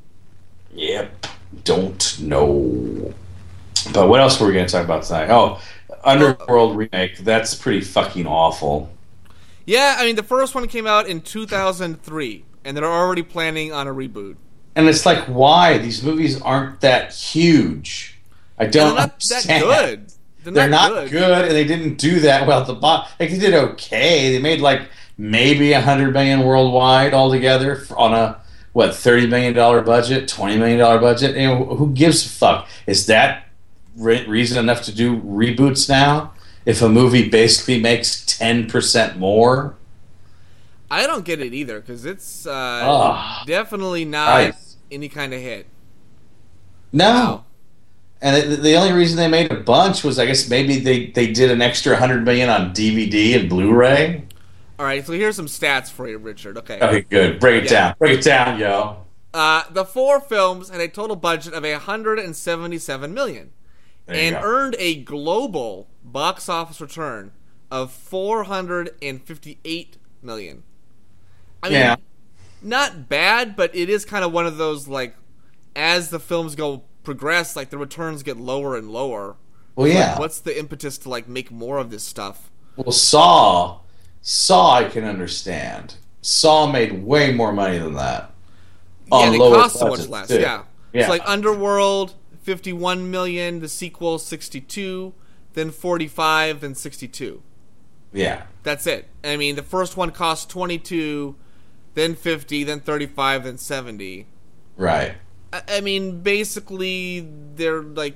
[SPEAKER 2] Yep. Don't know. But what else were we going to talk about tonight? Oh, Underworld remake. That's pretty fucking awful.
[SPEAKER 1] Yeah, I mean, the first one came out in two thousand three, and they're already planning on a reboot.
[SPEAKER 2] And it's like, why? These movies aren't that huge. I don't
[SPEAKER 1] They're not
[SPEAKER 2] understand.
[SPEAKER 1] that good. They're,
[SPEAKER 2] They're
[SPEAKER 1] not,
[SPEAKER 2] not
[SPEAKER 1] good.
[SPEAKER 2] good. And they didn't do that well at the bottom. Like, they did okay. They made like maybe a hundred million worldwide altogether on a what thirty million dollar budget, twenty million dollar budget. You know, who gives a fuck? Is that re- reason enough to do reboots now? If a movie basically makes ten percent more.
[SPEAKER 1] I don't get it either, because it's uh,
[SPEAKER 2] Ugh.
[SPEAKER 1] definitely not
[SPEAKER 2] Nice.
[SPEAKER 1] any kind of hit.
[SPEAKER 2] No.
[SPEAKER 1] Wow.
[SPEAKER 2] And the, the only reason they made a bunch was, I guess, maybe they, they did an extra one hundred million on D V D and Blu-ray.
[SPEAKER 1] All right, so here's some stats for you, Richard. Okay.
[SPEAKER 2] Okay, good. Break it
[SPEAKER 1] Yeah.
[SPEAKER 2] down. Break it down, yo.
[SPEAKER 1] Uh, the four films had a total budget of one hundred seventy-seven million
[SPEAKER 2] There you
[SPEAKER 1] and
[SPEAKER 2] go.
[SPEAKER 1] earned a global box office return of four hundred fifty-eight million. I mean,
[SPEAKER 2] Yeah.
[SPEAKER 1] not bad, but it is kind of one of those, like, as the films go progress, like, the returns get lower and lower.
[SPEAKER 2] Well, yeah.
[SPEAKER 1] Like, what's the impetus to, like, make more of this stuff?
[SPEAKER 2] Well, Saw, Saw I can understand. Saw made way more money than that.
[SPEAKER 1] Yeah,
[SPEAKER 2] On
[SPEAKER 1] and it
[SPEAKER 2] lower
[SPEAKER 1] costs so much
[SPEAKER 2] budgets,
[SPEAKER 1] less,
[SPEAKER 2] too.
[SPEAKER 1] yeah.
[SPEAKER 2] Yeah.
[SPEAKER 1] It's like Underworld, fifty-one million, the sequel, sixty-two, then forty-five, then sixty-two.
[SPEAKER 2] Yeah.
[SPEAKER 1] That's it. I mean, the first one cost twenty-two, then fifty, then thirty-five, then seventy.
[SPEAKER 2] Right.
[SPEAKER 1] I, I mean, basically, they're like...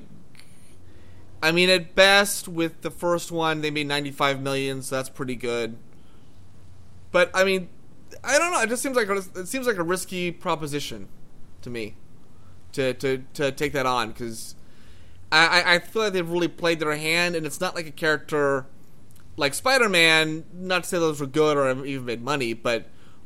[SPEAKER 1] I mean, at best, with the first one, they made ninety-five million, so that's pretty good. But, I mean, I don't know. It just seems like a, it seems like a risky proposition to me to to, to take that on, because I, I, I feel like they've really played their hand, and it's not like a character like Spider-Man, not to say those were good or even made money, but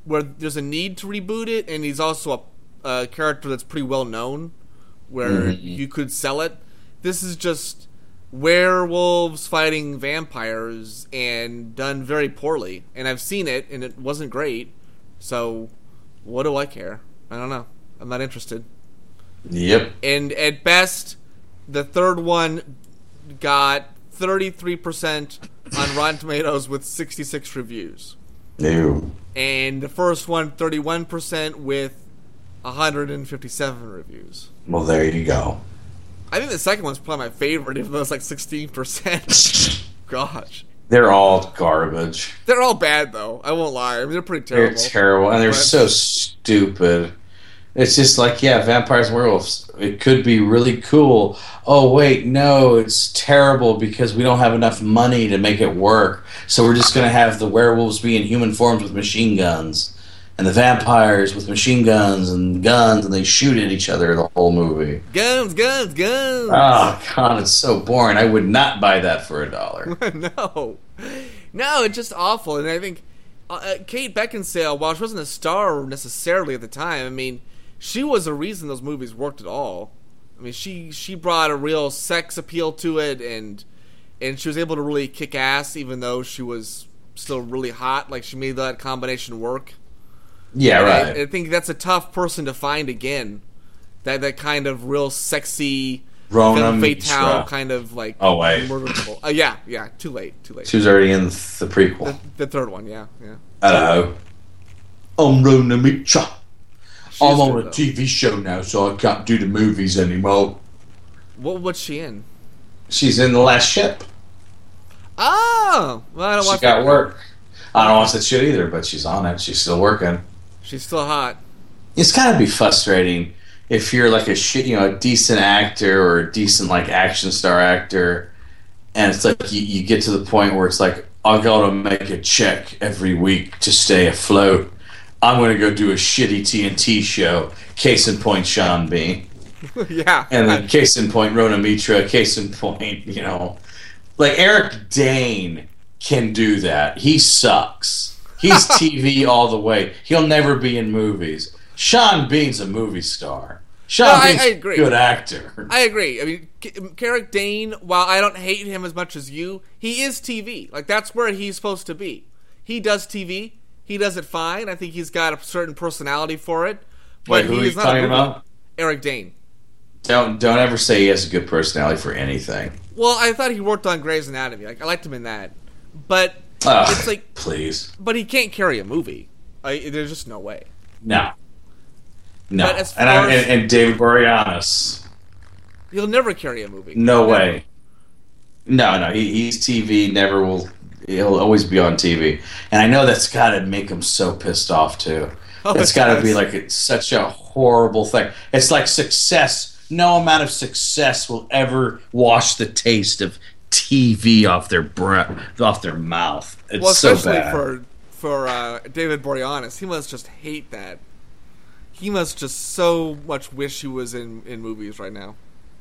[SPEAKER 1] where there's a need to reboot it, and he's also a, a character that's pretty well known, where mm-hmm. you could sell it. This is just werewolves fighting vampires, and done very poorly. And I've seen it, and it wasn't great. So, what do I care? I don't know. I'm not interested.
[SPEAKER 2] Yep.
[SPEAKER 1] And at best, the third one got thirty-three percent on Rotten Tomatoes with sixty-six reviews.
[SPEAKER 2] Ew.
[SPEAKER 1] And the first one, thirty-one percent with one hundred fifty-seven reviews.
[SPEAKER 2] Well, there you go.
[SPEAKER 1] I think the second one's probably my favorite, even though it's like sixteen percent. Gosh.
[SPEAKER 2] They're all garbage.
[SPEAKER 1] They're all bad, though. I won't lie. I mean, they're pretty terrible.
[SPEAKER 2] They're terrible, and they're
[SPEAKER 1] but...
[SPEAKER 2] so stupid. It's just like, yeah, vampires and werewolves. It could be really cool. Oh, wait, no, it's terrible because we don't have enough money to make it work. So we're just going to have the werewolves be in human forms with machine guns. And the vampires with machine guns and guns, and they shoot at each other the whole movie.
[SPEAKER 1] Guns, guns, guns!
[SPEAKER 2] Oh, God, it's so boring. I would not buy that for a dollar.
[SPEAKER 1] No. No, it's just awful. And I think uh, Kate Beckinsale, while she wasn't a star necessarily at the time, I mean... she was a reason those movies worked at all. I mean, she she brought a real sex appeal to it, and and she was able to really kick ass, even though she was still really hot. Like, she made that combination work.
[SPEAKER 2] Yeah,
[SPEAKER 1] and
[SPEAKER 2] right.
[SPEAKER 1] I, I think that's a tough person to find again. That that kind of real sexy, femme fatale kind of like.
[SPEAKER 2] Oh wait.
[SPEAKER 1] Uh, yeah, yeah. Too late. Too late.
[SPEAKER 2] She was already in the prequel.
[SPEAKER 1] The, the third one. Yeah, yeah.
[SPEAKER 2] Hello. I'm Rona Mitra. I'm on a
[SPEAKER 1] though.
[SPEAKER 2] T V show now, so I can't do the movies anymore.
[SPEAKER 1] What? What's she in?
[SPEAKER 2] She's in The Last Ship.
[SPEAKER 1] Oh, well, I don't
[SPEAKER 2] she
[SPEAKER 1] watch
[SPEAKER 2] got
[SPEAKER 1] that.
[SPEAKER 2] work. I don't watch that shit either, but she's on it. She's still working.
[SPEAKER 1] She's still hot.
[SPEAKER 2] It's gotta be frustrating if you're like a shit, you know, a decent actor or a decent like action star actor, and it's like you, you get to the point where it's like, I gotta make a check every week to stay afloat. I'm going to go do a shitty T N T show. Case in point, Sean Bean.
[SPEAKER 1] Yeah.
[SPEAKER 2] And then case in point, Rona Mitra. Case in point, you know. Like, Eric Dane can do that. He sucks. He's T V all the way. He'll never be in movies. Sean Bean's a movie star. Sean
[SPEAKER 1] no,
[SPEAKER 2] Bean's
[SPEAKER 1] I, I agree.
[SPEAKER 2] a good actor.
[SPEAKER 1] I agree. I mean, Eric Dane, while I don't hate him as much as you, he is T V. Like, that's where he's supposed to be. He does T V. He does it fine. I think he's got a certain personality for it. But
[SPEAKER 2] Wait, who
[SPEAKER 1] he
[SPEAKER 2] are you
[SPEAKER 1] is not
[SPEAKER 2] talking
[SPEAKER 1] a
[SPEAKER 2] about?
[SPEAKER 1] Eric Dane.
[SPEAKER 2] Don't don't ever say he has a good personality for anything.
[SPEAKER 1] Well, I thought he worked on Grey's Anatomy. Like, I liked him in that. But
[SPEAKER 2] Ugh,
[SPEAKER 1] it's like...
[SPEAKER 2] please.
[SPEAKER 1] But he can't carry a movie. I, there's just no way.
[SPEAKER 2] No. No.
[SPEAKER 1] But as
[SPEAKER 2] and,
[SPEAKER 1] far
[SPEAKER 2] I,
[SPEAKER 1] as-
[SPEAKER 2] and, and David Boreanaz.
[SPEAKER 1] He'll never carry a movie.
[SPEAKER 2] No
[SPEAKER 1] Never.
[SPEAKER 2] way. No, no. He, he's T V, never will... He'll always be on T V. And I know that's got to make him so pissed off, too.
[SPEAKER 1] Oh,
[SPEAKER 2] It's
[SPEAKER 1] it
[SPEAKER 2] got to
[SPEAKER 1] does.
[SPEAKER 2] be like it's such a horrible thing. It's like success. No amount of success will ever wash the taste of T V off their breath, off their mouth. It's
[SPEAKER 1] Well,
[SPEAKER 2] so
[SPEAKER 1] especially
[SPEAKER 2] bad.
[SPEAKER 1] for for uh, David Boreanaz, he must just hate that. He must just so much wish he was in, in movies right now.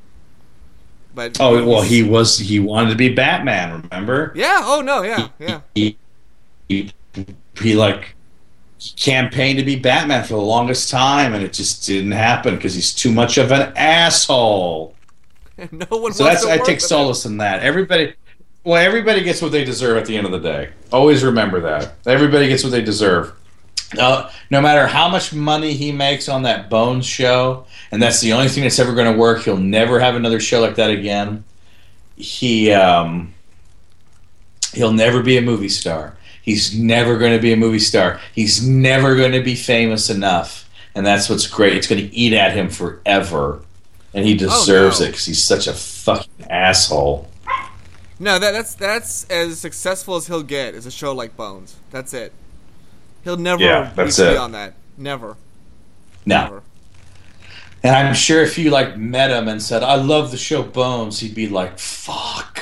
[SPEAKER 1] But
[SPEAKER 2] Oh well,
[SPEAKER 1] he's-
[SPEAKER 2] he was. He wanted to be Batman. Remember?
[SPEAKER 1] Yeah. Oh no. Yeah. Yeah.
[SPEAKER 2] He, he, he like campaigned to be Batman for the longest time, and it just didn't happen because he's too much of an asshole.
[SPEAKER 1] And no one.
[SPEAKER 2] So
[SPEAKER 1] wants
[SPEAKER 2] that's
[SPEAKER 1] to
[SPEAKER 2] I
[SPEAKER 1] work
[SPEAKER 2] take
[SPEAKER 1] with
[SPEAKER 2] solace in that. Everybody, well, everybody gets what they deserve at the end of the day. Always remember that. Everybody gets what they deserve. Uh, no matter how much money he makes on that Bones show, and that's the only thing that's ever going to work. He'll never have another show like that again. He um, he'll never be a movie star. He's never going to be a movie star. He's never going to be famous enough, and that's what's great. It's going to eat at him forever, and he deserves
[SPEAKER 1] Oh, no.
[SPEAKER 2] it because he's such a fucking asshole.
[SPEAKER 1] No, that that's that's as successful as he'll get is a show like Bones. That's it. He'll never
[SPEAKER 2] Yeah, that's
[SPEAKER 1] reach
[SPEAKER 2] it.
[SPEAKER 1] beyond that. Never.
[SPEAKER 2] No.
[SPEAKER 1] Never.
[SPEAKER 2] And I'm sure if you like met him and said, "I love the show Bones," he'd be like, "Fuck."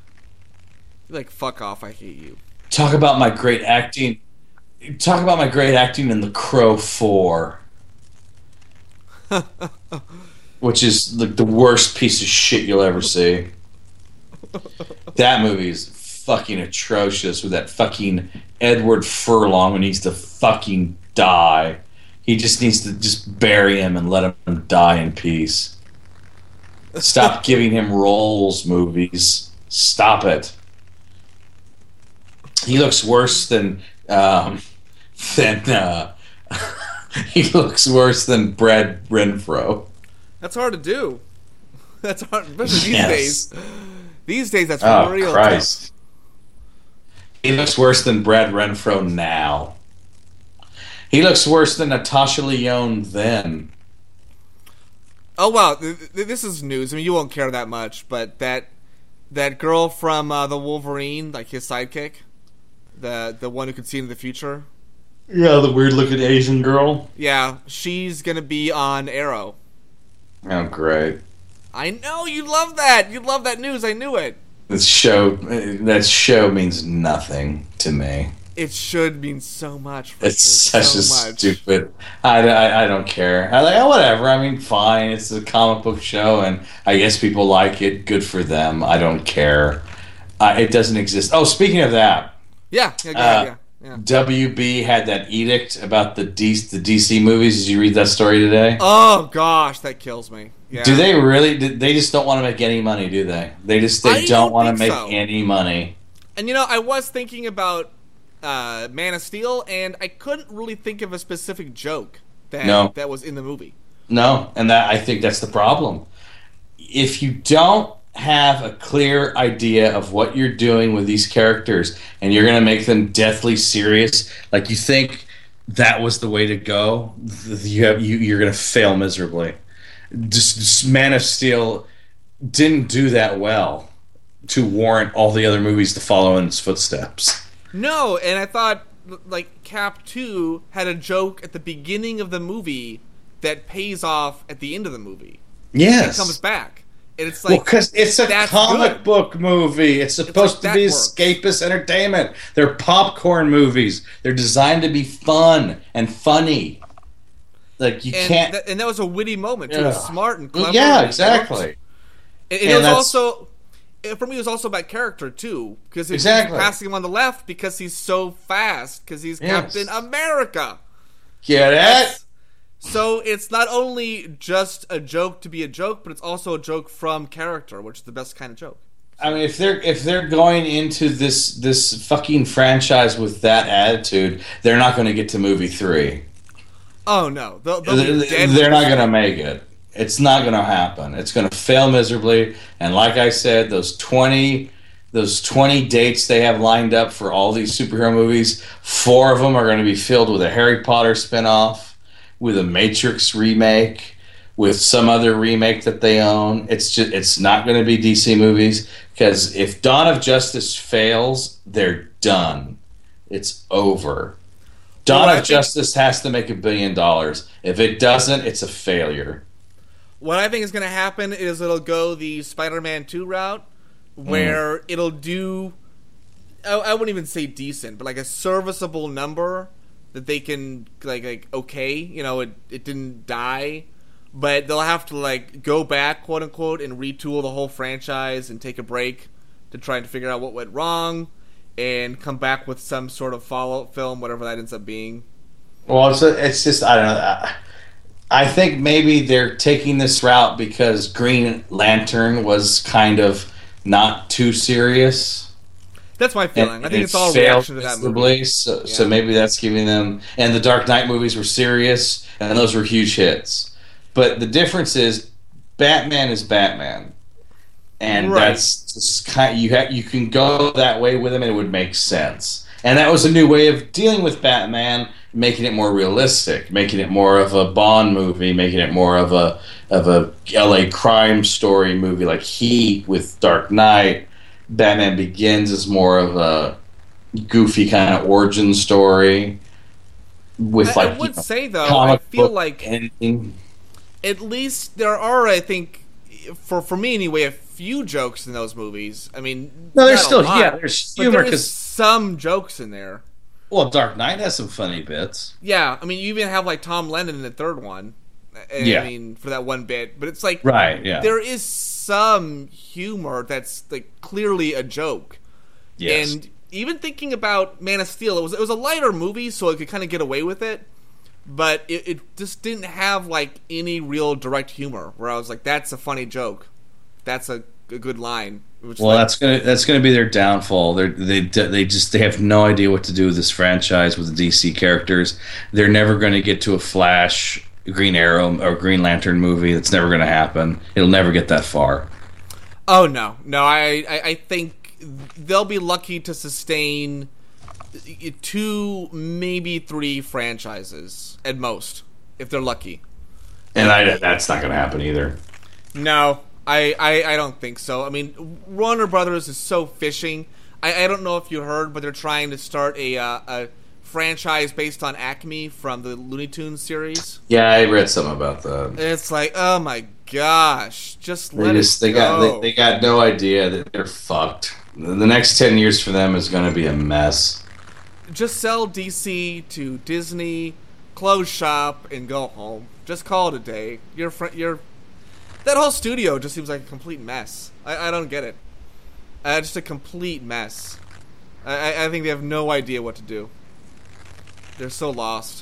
[SPEAKER 1] Like, fuck off, I hate you.
[SPEAKER 2] Talk about my great acting. Talk about my great acting in The Crow four. Which is like the worst piece of shit you'll ever see. That movie is fucking atrocious with that fucking Edward Furlong when he's the fucking die. He just needs to just bury him and let him die in peace. Stop giving him roles, movies. Stop it. He looks worse than um, than uh, he looks worse than Brad Renfro.
[SPEAKER 1] That's hard to do. That's hard, especially these
[SPEAKER 2] Yes.
[SPEAKER 1] days. These days, that's
[SPEAKER 2] Oh,
[SPEAKER 1] real
[SPEAKER 2] Christ.
[SPEAKER 1] tough.
[SPEAKER 2] He looks worse than Brad Renfro now. He looks worse than Natasha Lyonne then.
[SPEAKER 1] Oh wow, th- th- this is news. I mean, you won't care that much, but that that girl from uh, the Wolverine, like his sidekick, the the one who could see into the future.
[SPEAKER 2] Yeah, the weird-looking Asian girl.
[SPEAKER 1] Yeah, she's gonna be on Arrow.
[SPEAKER 2] Oh, great.
[SPEAKER 1] I know you love that. You love that news. I knew it.
[SPEAKER 2] This show, that show means nothing to me.
[SPEAKER 1] It should mean so much. For
[SPEAKER 2] It's such
[SPEAKER 1] so
[SPEAKER 2] a
[SPEAKER 1] much.
[SPEAKER 2] stupid. I, I, I don't care. I like oh, whatever. I mean, fine. It's a comic book show, and I guess people like it. Good for them. I don't care. Uh, it doesn't exist. Oh, speaking of that,
[SPEAKER 1] Yeah, yeah, go
[SPEAKER 2] Uh,
[SPEAKER 1] ahead, yeah, yeah.
[SPEAKER 2] W B had that edict about the D, the D C movies. Did you read that story today?
[SPEAKER 1] Oh gosh, that kills me. Yeah.
[SPEAKER 2] Do they really? They just don't want to make any money, do they? They just they
[SPEAKER 1] I
[SPEAKER 2] don't,
[SPEAKER 1] don't
[SPEAKER 2] want to
[SPEAKER 1] think
[SPEAKER 2] make
[SPEAKER 1] so.
[SPEAKER 2] any money.
[SPEAKER 1] And you know, I was thinking about uh, Man of Steel, and I couldn't really think of a specific joke that
[SPEAKER 2] No.
[SPEAKER 1] that was in the movie.
[SPEAKER 2] No, and that I think that's the problem. If you don't have a clear idea of what you're doing with these characters, and you're going to make them deathly serious, like you think that was the way to go, you have, you, you're going to fail miserably. Just, just Man of Steel didn't do that well to warrant all the other movies to follow in its footsteps.
[SPEAKER 1] No, and I thought like Cap two had a joke at the beginning of the movie that pays off at the end of the movie.
[SPEAKER 2] Yes.
[SPEAKER 1] It comes back. And it's
[SPEAKER 2] Well,
[SPEAKER 1] like,
[SPEAKER 2] because it's a
[SPEAKER 1] that's
[SPEAKER 2] comic
[SPEAKER 1] good.
[SPEAKER 2] book movie. It's supposed
[SPEAKER 1] like
[SPEAKER 2] to be
[SPEAKER 1] that works.
[SPEAKER 2] escapist entertainment. They're popcorn movies. They're designed to be fun and funny. Like, you
[SPEAKER 1] and,
[SPEAKER 2] can't...
[SPEAKER 1] that, and that was a witty moment, too. It
[SPEAKER 2] Yeah.
[SPEAKER 1] was smart and clever.
[SPEAKER 2] yeah,
[SPEAKER 1] and it
[SPEAKER 2] exactly.
[SPEAKER 1] worked. And, and
[SPEAKER 2] And
[SPEAKER 1] it was
[SPEAKER 2] that's-
[SPEAKER 1] also... For me, it was also about character, too. Because
[SPEAKER 2] Exactly.
[SPEAKER 1] he's passing him on the left because he's so fast. Because he's
[SPEAKER 2] Yes.
[SPEAKER 1] Captain America.
[SPEAKER 2] Get it?
[SPEAKER 1] That's- So it's not only just a joke to be a joke, but it's also a joke from character, which is the best kind of joke.
[SPEAKER 2] I mean, if they're if they're going into this this fucking franchise with that attitude, they're not going to get to movie three.
[SPEAKER 1] Oh no, they'll, they'll be
[SPEAKER 2] They're,
[SPEAKER 1] dead.
[SPEAKER 2] they're
[SPEAKER 1] with
[SPEAKER 2] not
[SPEAKER 1] this.
[SPEAKER 2] going to make it. It's not going to happen. It's going to fail miserably. And like I said, those twenty those twenty dates they have lined up for all these superhero movies, four of them are going to be filled with a Harry Potter spinoff, with a Matrix remake, with some other remake that they own. It's just it's not going to be D C movies, because if Dawn of Justice fails, they're done. It's over. Dawn
[SPEAKER 1] Well, I
[SPEAKER 2] of
[SPEAKER 1] think-
[SPEAKER 2] Justice has to make a billion dollars. If it doesn't, it's a failure.
[SPEAKER 1] What I think is going to happen is it'll go the Spider-Man two route, where it'll do, I, I wouldn't even say decent, but like a serviceable number that they can, like, like okay, you know, it, it didn't die, but they'll have to, like, go back, quote-unquote, and retool the whole franchise and take a break to try and figure out what went wrong and come back with some sort of follow-up film, whatever that ends up being.
[SPEAKER 2] Well, it's, a, it's just, I don't know. I, I think maybe they're taking this route because Green Lantern was kind of not too serious.
[SPEAKER 1] That's my feeling.
[SPEAKER 2] And
[SPEAKER 1] I think
[SPEAKER 2] it
[SPEAKER 1] it's all a
[SPEAKER 2] failed
[SPEAKER 1] reaction to that
[SPEAKER 2] miserably,
[SPEAKER 1] movie.
[SPEAKER 2] So, so
[SPEAKER 1] Yeah.
[SPEAKER 2] maybe that's giving them. And the Dark Knight movies were serious, and those were huge hits. But the difference is, Batman is Batman, and
[SPEAKER 1] Right.
[SPEAKER 2] that's just kind. You ha- you can go that way with him, and it would make sense. And that was a new way of dealing with Batman, making it more realistic, making it more of a Bond movie, making it more of a of a L A crime story movie like Heat with Dark Knight. Batman Begins is more of a goofy kind of origin story with
[SPEAKER 1] I,
[SPEAKER 2] like
[SPEAKER 1] I would
[SPEAKER 2] you know,
[SPEAKER 1] say though, I
[SPEAKER 2] comic
[SPEAKER 1] feel
[SPEAKER 2] book
[SPEAKER 1] like
[SPEAKER 2] ending.
[SPEAKER 1] at least there are, I think, for for me anyway, a few jokes in those movies. I mean,
[SPEAKER 2] No, there's
[SPEAKER 1] not a
[SPEAKER 2] still
[SPEAKER 1] lot,
[SPEAKER 2] yeah, there's
[SPEAKER 1] but
[SPEAKER 2] humor
[SPEAKER 1] there is
[SPEAKER 2] because
[SPEAKER 1] some jokes in there.
[SPEAKER 2] well, Dark Knight has some funny bits.
[SPEAKER 1] Yeah, I mean, you even have like Tom Lennon in the third one. I
[SPEAKER 2] Yeah.
[SPEAKER 1] mean, for that one bit, but it's like
[SPEAKER 2] Right, yeah.
[SPEAKER 1] there is some humor that's like clearly a joke.
[SPEAKER 2] Yes.
[SPEAKER 1] And even thinking about Man of Steel, it was it was a lighter movie, so it could kind of get away with it. but it, it just didn't have like any real direct humor. Where I was like, "That's a funny joke. That's a, a good line." Which
[SPEAKER 2] Well,
[SPEAKER 1] like,
[SPEAKER 2] that's gonna that's gonna be their downfall. They they they just they have no idea what to do with this franchise with the D C characters. They're never going to get to a Flash, Green Arrow, or Green Lantern movie. That's never going to happen. It'll never get that far.
[SPEAKER 1] Oh no, no! I, I I think they'll be lucky to sustain two, maybe three franchises at most, if they're lucky.
[SPEAKER 2] And I, that's not going to happen either.
[SPEAKER 1] No, I, I, I don't think so. I mean, Warner Brothers is so fishing. I, I don't know if you heard, but they're trying to start a uh, a franchise based on Acme from the Looney Tunes series.
[SPEAKER 2] Yeah, I read something about that.
[SPEAKER 1] It's like, oh my gosh, just let
[SPEAKER 2] They just
[SPEAKER 1] it
[SPEAKER 2] they
[SPEAKER 1] go.
[SPEAKER 2] got they, they got no idea that they're fucked. The next ten years for them is going to be a mess.
[SPEAKER 1] Just sell D C to Disney, close shop, and go home. Just call it a day. Your fr- your that whole studio just seems like a complete mess. I, I don't get it. Uh, just a complete mess. I, I think they have no idea what to do. They're so lost.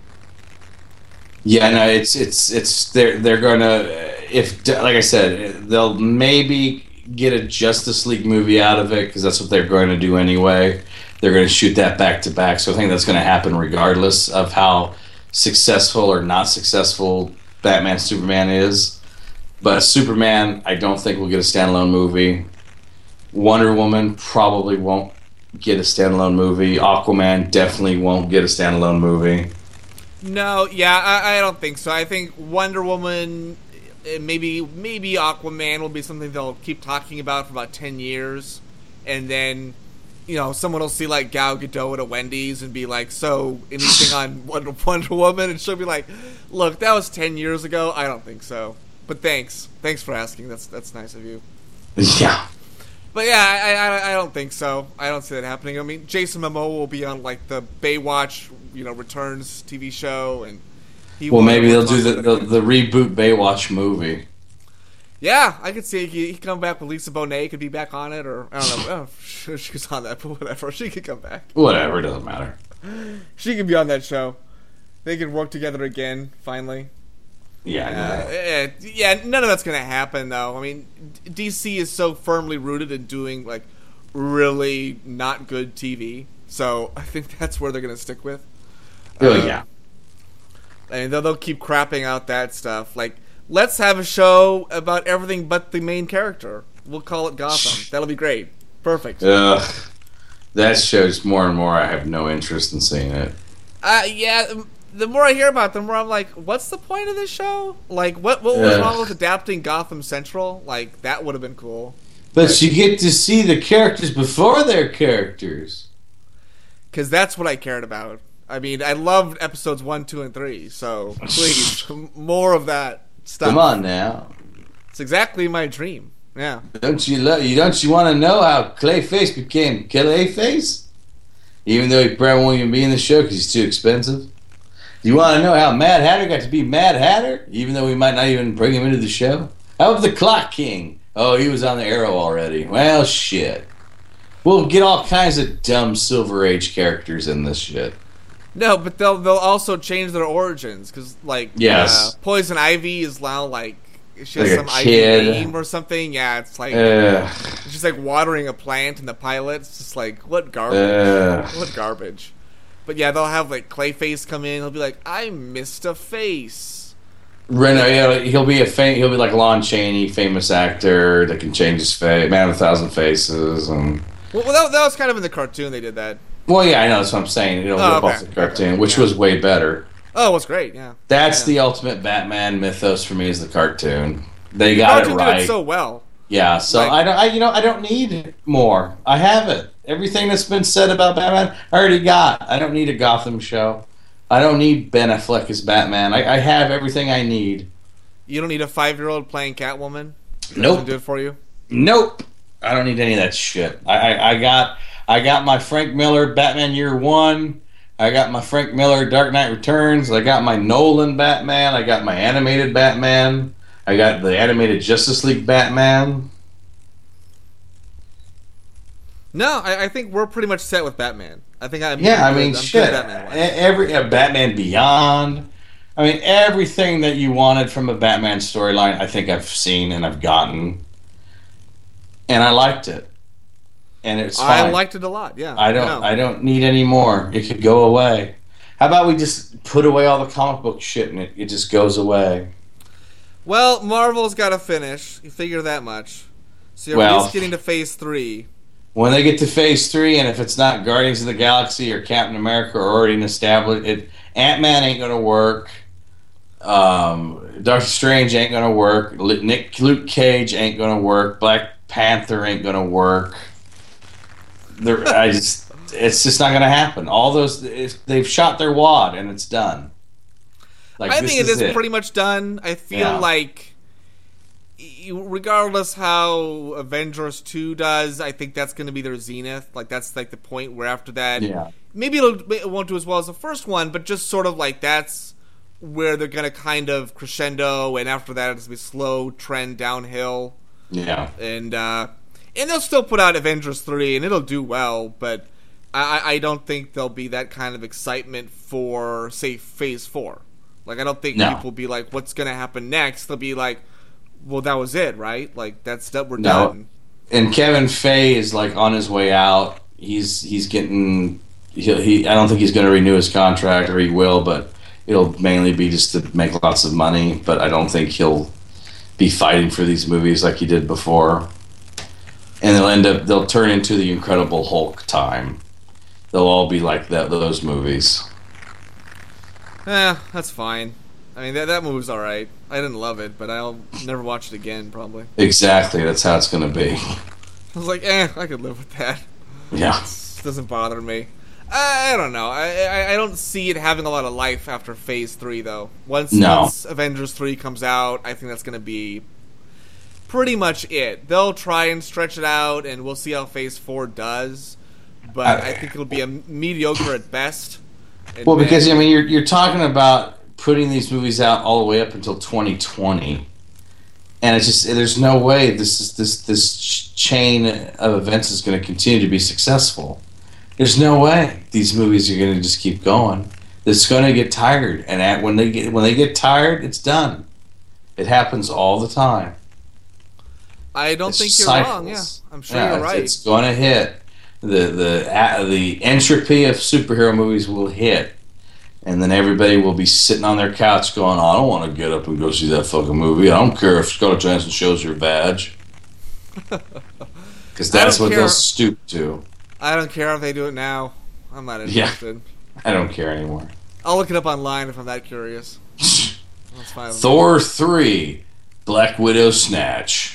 [SPEAKER 2] Yeah, no, it's it's it's they're they're gonna if like I said they'll maybe get a Justice League movie out of it because that's what they're going to do anyway. They're going to shoot that back to back, so I think that's going to happen regardless of how successful or not successful Batman Superman is. But Superman, I don't think will get a standalone movie. Wonder Woman probably won't get a standalone movie. Aquaman definitely won't get a standalone movie.
[SPEAKER 1] No, yeah, I, I don't think so. I think Wonder Woman, maybe maybe Aquaman will be something they'll keep talking about for about ten years, and then, you know, someone will see like Gal Gadot at a Wendy's and be like, "So, anything on Wonder, Wonder Woman?" And she'll be like, "Look, that was ten years ago. I don't think so." But thanks, thanks for asking. That's that's nice of you.
[SPEAKER 2] Yeah.
[SPEAKER 1] But yeah, I, I I don't think so. I don't see that happening. I mean, Jason Momoa will be on like the Baywatch, you know, Returns T V show, and he
[SPEAKER 2] Well,
[SPEAKER 1] will-
[SPEAKER 2] maybe they'll do
[SPEAKER 1] will-
[SPEAKER 2] the, the the reboot Baywatch movie.
[SPEAKER 1] Yeah, I could see he could come back with Lisa Bonet, could be back on it, or I don't know. Oh, she- she's on that, but whatever. She could come back.
[SPEAKER 2] Whatever, doesn't matter.
[SPEAKER 1] She could be on that show. They could work together again, finally.
[SPEAKER 2] Yeah.
[SPEAKER 1] Uh,
[SPEAKER 2] no.
[SPEAKER 1] eh, yeah, none of that's gonna happen though. I mean, D C is so firmly rooted in doing like really not good T V, so I think that's where they're gonna stick with.
[SPEAKER 2] Oh
[SPEAKER 1] Uh,
[SPEAKER 2] yeah.
[SPEAKER 1] And they'll, they'll keep crapping out that stuff. Like, let's have a show about everything but the main character. We'll call it Gotham. That'll be great. Perfect.
[SPEAKER 2] Ugh. That shows more and more I have no interest in seeing it.
[SPEAKER 1] Uh, yeah. The more I hear about it, the more I'm like, what's the point of this show? Like, what what was
[SPEAKER 2] Ugh.
[SPEAKER 1] wrong with adapting Gotham Central? Like, that would have been cool.
[SPEAKER 2] But you get to see the characters before their characters.
[SPEAKER 1] Because that's what I cared about. I mean, I loved episodes one, two, and three. So please, more of that stuff.
[SPEAKER 2] Come on now.
[SPEAKER 1] It's exactly my dream. Yeah.
[SPEAKER 2] Don't you lo- you don't you want to know how Clayface became Clayface? Even though he probably won't even be in the show because he's too expensive. Do you want to know how Mad Hatter got to be Mad Hatter? Even though we might not even bring him into the show? How about the Clock King? Oh, he was on the Arrow already. Well, shit. We'll get all kinds of dumb Silver Age characters in this shit.
[SPEAKER 1] No, but they'll they'll also change their origins because like
[SPEAKER 2] Yes.
[SPEAKER 1] uh, Poison Ivy is now like she has
[SPEAKER 2] Like a
[SPEAKER 1] some Ivy
[SPEAKER 2] kid.
[SPEAKER 1] name or something. Yeah, it's like
[SPEAKER 2] Ugh.
[SPEAKER 1] it's just like watering a plant in the pilot. It's just like what garbage,
[SPEAKER 2] Ugh.
[SPEAKER 1] what garbage. But yeah, they'll have like Clayface come in. He'll be like, "I missed a face."
[SPEAKER 2] Reno, he'll, he'll be a fam- he'll be like Lon Chaney, famous actor that can change his face, man of a thousand faces, and
[SPEAKER 1] Well, well that, that was kind of in the cartoon. They did that.
[SPEAKER 2] well, yeah, I know that's what I'm saying. It'll
[SPEAKER 1] Oh,
[SPEAKER 2] rip
[SPEAKER 1] okay.
[SPEAKER 2] off the cartoon,
[SPEAKER 1] Okay.
[SPEAKER 2] which
[SPEAKER 1] Yeah.
[SPEAKER 2] was way better.
[SPEAKER 1] Oh, it was great. Yeah,
[SPEAKER 2] That's
[SPEAKER 1] Yeah.
[SPEAKER 2] the ultimate Batman mythos for me is the cartoon. They
[SPEAKER 1] the
[SPEAKER 2] got it
[SPEAKER 1] cartoon
[SPEAKER 2] right.
[SPEAKER 1] did it so well.
[SPEAKER 2] Yeah, so
[SPEAKER 1] Like-
[SPEAKER 2] I don't, I you know, I don't need more. I have it. Everything that's been said about Batman, I already got. I don't need a Gotham show. I don't need Ben Affleck as Batman. I, I have everything I need.
[SPEAKER 1] You don't need a five-year-old playing Catwoman. That
[SPEAKER 2] Nope.
[SPEAKER 1] doesn't do it for you.
[SPEAKER 2] Nope. I don't need any of that shit. I, I, I got I got my Frank Miller Batman Year One. I got my Frank Miller Dark Knight Returns. I got my Nolan Batman. I got my animated Batman. I got the animated Justice League Batman.
[SPEAKER 1] No, I, I think we're pretty much set with Batman. I think I'm
[SPEAKER 2] Yeah, I
[SPEAKER 1] good.
[SPEAKER 2] mean,
[SPEAKER 1] I'm
[SPEAKER 2] shit.
[SPEAKER 1] good Batman watch.
[SPEAKER 2] Every uh, Batman Beyond. I mean, everything that you wanted from a Batman storyline, I think I've seen and I've gotten, and I liked it, and it's fine.
[SPEAKER 1] I liked it a lot. Yeah,
[SPEAKER 2] I don't.
[SPEAKER 1] no.
[SPEAKER 2] I don't need any more. It could go away. How about we just put away all the comic book shit and it, it just goes away?
[SPEAKER 1] Well, Marvel's got to finish. You figure that much. So you're
[SPEAKER 2] Well,
[SPEAKER 1] at least getting to Phase Three.
[SPEAKER 2] When they get to Phase Three, and if it's not Guardians of the Galaxy or Captain America or already established, it Ant-Man ain't gonna work. Um, Doctor Strange ain't gonna work. Nick Luke Cage ain't gonna work. Black Panther ain't gonna work. There, I just, it's just not gonna happen. All those, they've shot their wad and it's done. Like,
[SPEAKER 1] I
[SPEAKER 2] this
[SPEAKER 1] think it is
[SPEAKER 2] it.
[SPEAKER 1] pretty much done. I feel
[SPEAKER 2] Yeah.
[SPEAKER 1] like, regardless how Avengers two does, I think that's going to be their zenith. Like, that's like the point where after that,
[SPEAKER 2] Yeah.
[SPEAKER 1] maybe it'll, it won't do as well as the first one, but just sort of like that's where they're going to kind of crescendo, and after that it's going to be a slow trend downhill.
[SPEAKER 2] Yeah.
[SPEAKER 1] And uh, and they'll still put out Avengers three, and it'll do well, but I, I don't think there'll be that kind of excitement for, say, Phase four. Like, I don't think
[SPEAKER 2] No.
[SPEAKER 1] people will be like, what's going to happen next? They'll be like, well, that was it, right? Like, that's that we're
[SPEAKER 2] No.
[SPEAKER 1] done.
[SPEAKER 2] And Kevin Feige is like on his way out. He's he's getting he, he I don't think he's going to renew his contract, or he will, but it'll mainly be just to make lots of money. But I don't think he'll be fighting for these movies like he did before. And they'll end up they'll turn into the Incredible Hulk time. They'll all be like that those movies.
[SPEAKER 1] Eh, that's fine. I mean, that that movie's all right. I didn't love it, but I'll never watch it again, probably.
[SPEAKER 2] Exactly, that's how it's going to be.
[SPEAKER 1] I was like, eh, I could live with that.
[SPEAKER 2] Yeah.
[SPEAKER 1] It doesn't bother me. I, I don't know. I, I I don't see it having a lot of life after Phase three, though. Once,
[SPEAKER 2] No.
[SPEAKER 1] once Avengers three comes out, I think that's going to be pretty much it. They'll try and stretch it out, and we'll see how Phase four does. But
[SPEAKER 2] I-
[SPEAKER 1] I think it'll be a mediocre at best. And
[SPEAKER 2] Well, because
[SPEAKER 1] then-
[SPEAKER 2] I mean, you're you're talking about putting these movies out all the way up until twenty twenty, and it's just there's no way this is this this ch- chain of events is going to continue to be successful. There's no way these movies are going to just keep going. It's going to get tired, and at, when they get when they get tired, it's done. It happens all the time.
[SPEAKER 1] I don't
[SPEAKER 2] It's
[SPEAKER 1] think you're
[SPEAKER 2] cycles.
[SPEAKER 1] wrong. Yeah, I'm sure
[SPEAKER 2] Yeah,
[SPEAKER 1] you're
[SPEAKER 2] it's-
[SPEAKER 1] right.
[SPEAKER 2] It's going to hit. The the uh, the entropy of superhero movies will hit, and then everybody will be sitting on their couch going, "I don't want to get up and go see that fucking movie. I don't care if Scarlett Johansson shows her badge," because
[SPEAKER 1] I
[SPEAKER 2] that's
[SPEAKER 1] don't
[SPEAKER 2] what
[SPEAKER 1] care.
[SPEAKER 2] they'll stoop to.
[SPEAKER 1] I don't care if they do it now. I'm not
[SPEAKER 2] Yeah.
[SPEAKER 1] interested.
[SPEAKER 2] I don't care anymore.
[SPEAKER 1] I'll look it up online if I'm that curious. That's fine. with me.
[SPEAKER 2] Thor three, Black Widow snatch.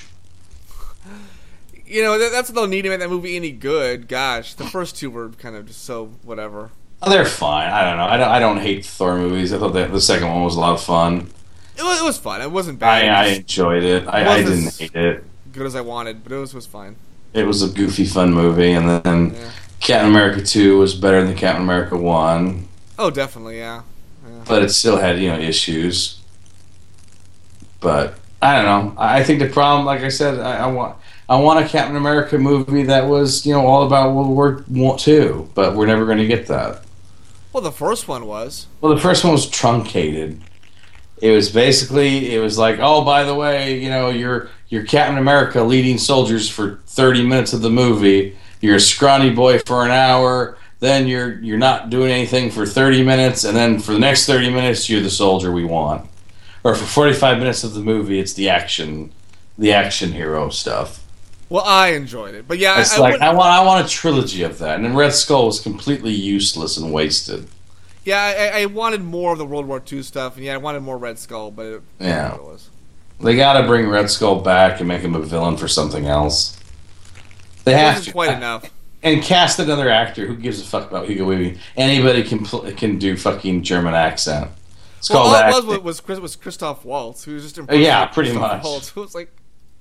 [SPEAKER 1] You know, that, that's what they'll need to make that movie any good. Gosh, the first two were kind of just so whatever.
[SPEAKER 2] Oh, they're fine. I don't know. I don't. I don't hate Thor movies. I thought that the second one was a lot of fun.
[SPEAKER 1] It was, it was fun. It wasn't bad.
[SPEAKER 2] I, I
[SPEAKER 1] It was
[SPEAKER 2] enjoyed it. I, I
[SPEAKER 1] wasn't
[SPEAKER 2] didn't
[SPEAKER 1] as-
[SPEAKER 2] hate it.
[SPEAKER 1] good as I wanted, but it was was fine.
[SPEAKER 2] It was a goofy, fun movie, and then
[SPEAKER 1] Yeah.
[SPEAKER 2] Captain America two was better than Captain America one,
[SPEAKER 1] Oh, definitely, yeah. yeah.
[SPEAKER 2] but it still had, you know, issues. But I don't know. I I think the problem, like I said, I, I want I want a Captain America movie that was, you know, all about World War Two, but we're never going to get that.
[SPEAKER 1] Well, the first one was.
[SPEAKER 2] Well, the first one was truncated. It was basically, it was like, oh, by the way, you know, you're you're Captain America leading soldiers for thirty minutes of the movie. You're a scrawny boy for an hour. Then you're you're not doing anything for thirty minutes, and then for the next thirty minutes, you're the soldier we want. Or for forty-five minutes of the movie, it's the action, the action hero stuff.
[SPEAKER 1] Well, I enjoyed it, but yeah,
[SPEAKER 2] It's
[SPEAKER 1] I, I
[SPEAKER 2] like
[SPEAKER 1] wouldn't-
[SPEAKER 2] I want I want a trilogy of that, and then Red Skull was completely useless and wasted.
[SPEAKER 1] yeah, I, I wanted more of the World War Two stuff, and yeah, I wanted more Red Skull, but it,
[SPEAKER 2] Yeah.
[SPEAKER 1] it was.
[SPEAKER 2] They got to bring Red Skull back and make him a villain for something else. They
[SPEAKER 1] It
[SPEAKER 2] have
[SPEAKER 1] wasn't
[SPEAKER 2] to.
[SPEAKER 1] quite enough.
[SPEAKER 2] And cast another actor. Who gives a fuck about Hugo Weaving? Anybody can pl- can do fucking German accent. It's
[SPEAKER 1] Well,
[SPEAKER 2] called
[SPEAKER 1] all it
[SPEAKER 2] acting.
[SPEAKER 1] was was Chris, was Christoph Waltz, who was just
[SPEAKER 2] Uh, yeah,
[SPEAKER 1] impersonating
[SPEAKER 2] pretty
[SPEAKER 1] Christoph
[SPEAKER 2] much.
[SPEAKER 1] Waltz. It was like,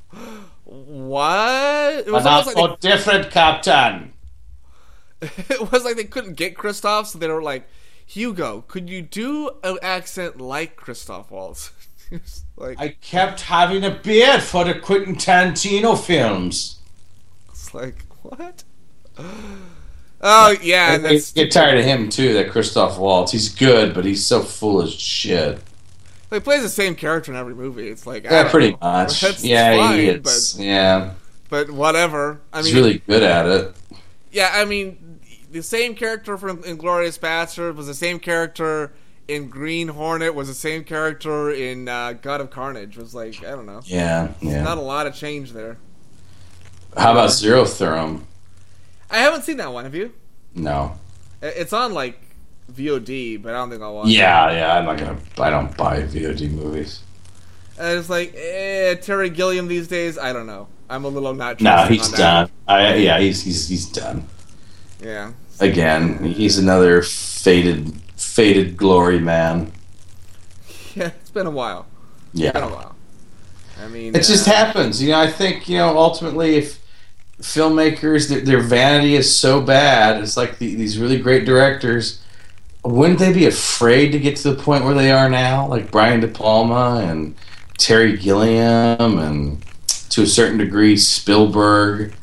[SPEAKER 1] what? It was
[SPEAKER 2] Not
[SPEAKER 1] almost like
[SPEAKER 2] so different, Captain.
[SPEAKER 1] they, it was like they couldn't get Christoph, so they were like, Hugo, could you do an accent like Christoph Waltz? It's like
[SPEAKER 2] I kept having a beard for the Quentin Tarantino films.
[SPEAKER 1] it's like what? Oh yeah, and
[SPEAKER 2] I
[SPEAKER 1] that's
[SPEAKER 2] get tired of him too. That Christoph Waltz, he's good, but he's so full of shit.
[SPEAKER 1] he plays the same character in every movie. It's like I
[SPEAKER 2] Yeah,
[SPEAKER 1] don't
[SPEAKER 2] pretty
[SPEAKER 1] know.
[SPEAKER 2] much.
[SPEAKER 1] That's
[SPEAKER 2] Yeah,
[SPEAKER 1] fine,
[SPEAKER 2] he is.
[SPEAKER 1] but
[SPEAKER 2] Yeah,
[SPEAKER 1] but whatever. I
[SPEAKER 2] he's
[SPEAKER 1] mean,
[SPEAKER 2] really good at it.
[SPEAKER 1] yeah, I mean, the same character from Inglourious Bastard was the same character in Green Hornet. Was the same character in uh, God of Carnage. Was like I don't know.
[SPEAKER 2] Yeah, yeah.
[SPEAKER 1] Not a lot of change there.
[SPEAKER 2] How about Zero Therm?
[SPEAKER 1] I haven't seen that one. Have you?
[SPEAKER 2] No.
[SPEAKER 1] It's on like V O D, but I don't think I'll watch
[SPEAKER 2] Yeah,
[SPEAKER 1] it.
[SPEAKER 2] yeah. I'm not gonna. I don't buy V O D movies.
[SPEAKER 1] And it's like, eh, Terry Gilliam these days. I don't know. I'm a little not.
[SPEAKER 2] No,
[SPEAKER 1] trusting
[SPEAKER 2] he's
[SPEAKER 1] on that.
[SPEAKER 2] done. I, yeah, he's he's he's done.
[SPEAKER 1] Yeah.
[SPEAKER 2] Again, he's another faded faded glory man.
[SPEAKER 1] Yeah, it's been a while.
[SPEAKER 2] Yeah,
[SPEAKER 1] It's been a while. I mean,
[SPEAKER 2] it just
[SPEAKER 1] uh,
[SPEAKER 2] happens. You know, I think you know ultimately if filmmakers their, their vanity is so bad, it's like the, these really great directors. Wouldn't they be afraid to get to the point where they are now, like Brian De Palma and Terry Gilliam, and to a certain degree Spielberg,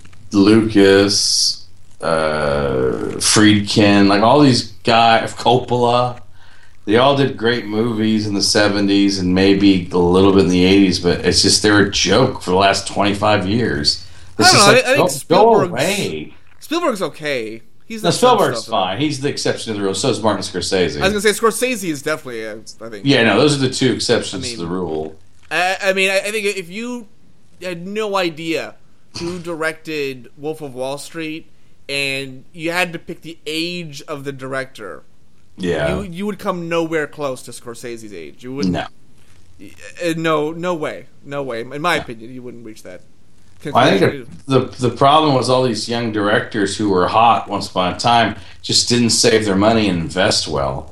[SPEAKER 2] Lucas, uh, Friedkin, like all these guys, Coppola. They all did great movies in the seventies and maybe a little bit in the eighties, but it's just they're a joke for the last twenty-five years. It's
[SPEAKER 1] I don't
[SPEAKER 2] just
[SPEAKER 1] know.
[SPEAKER 2] like,
[SPEAKER 1] I, I think
[SPEAKER 2] go, go
[SPEAKER 1] Spielberg's
[SPEAKER 2] away.
[SPEAKER 1] Spielberg's okay. He's
[SPEAKER 2] No,
[SPEAKER 1] not some
[SPEAKER 2] Spielberg's
[SPEAKER 1] stuff,
[SPEAKER 2] fine. He's the exception to the rule. So is Martin Scorsese.
[SPEAKER 1] I was gonna say Scorsese is definitely. A, I think.
[SPEAKER 2] Yeah, no, those are the two exceptions
[SPEAKER 1] I mean,
[SPEAKER 2] to the rule.
[SPEAKER 1] I, I mean, I, I think if you had no idea who directed Wolf of Wall Street, and you had to pick the age of the director,
[SPEAKER 2] Yeah.
[SPEAKER 1] you you would come nowhere close to Scorsese's age. You wouldn't.
[SPEAKER 2] No.
[SPEAKER 1] Uh, no, no way, no way. In my opinion, you wouldn't reach that.
[SPEAKER 2] Well, I think the the problem was all these young directors who were hot once upon a time just didn't save their money and invest well.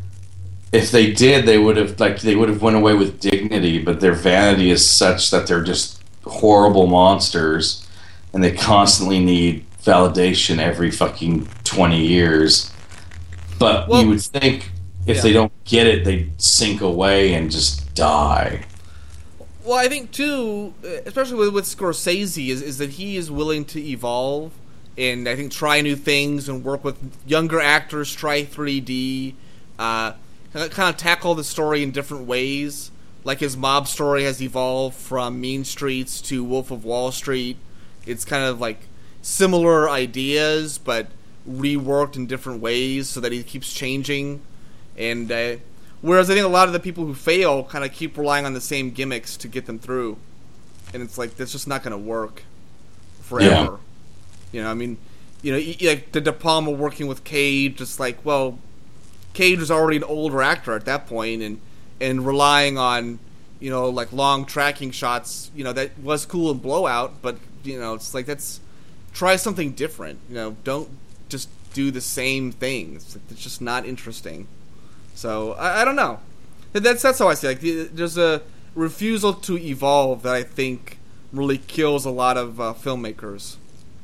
[SPEAKER 2] If they did, they would have like they would have went away with dignity. But their vanity is such that they're just horrible monsters, and they constantly need validation every fucking twenty years. But
[SPEAKER 1] Well,
[SPEAKER 2] you would think if
[SPEAKER 1] yeah.
[SPEAKER 2] they don't get it, they'd sink away and just die.
[SPEAKER 1] Well, I think too, especially with, with Scorsese, is, is that he is willing to evolve and I think try new things and work with younger actors, try three D, uh, kind of tackle the story in different ways. Like his mob story has evolved from Mean Streets to Wolf of Wall Street. It's kind of like similar ideas, but reworked in different ways so that he keeps changing. And uh, whereas I think a lot of the people who fail kind of keep relying on the same gimmicks to get them through, and it's like that's just not going to work forever.
[SPEAKER 2] Yeah.
[SPEAKER 1] You know, I mean, you know, y- like the De Palma working with Cage, just like well, Cage was already an older actor at that point, and and relying on you know like long tracking shots, you know, that was cool in Blowout, but you know, it's like that's try something different. You know, don't just do the same thing. It's, like, it's just not interesting. So I, I don't know. That's that's how I see it. Like the, there's a refusal to evolve that I think really kills a lot of uh, filmmakers,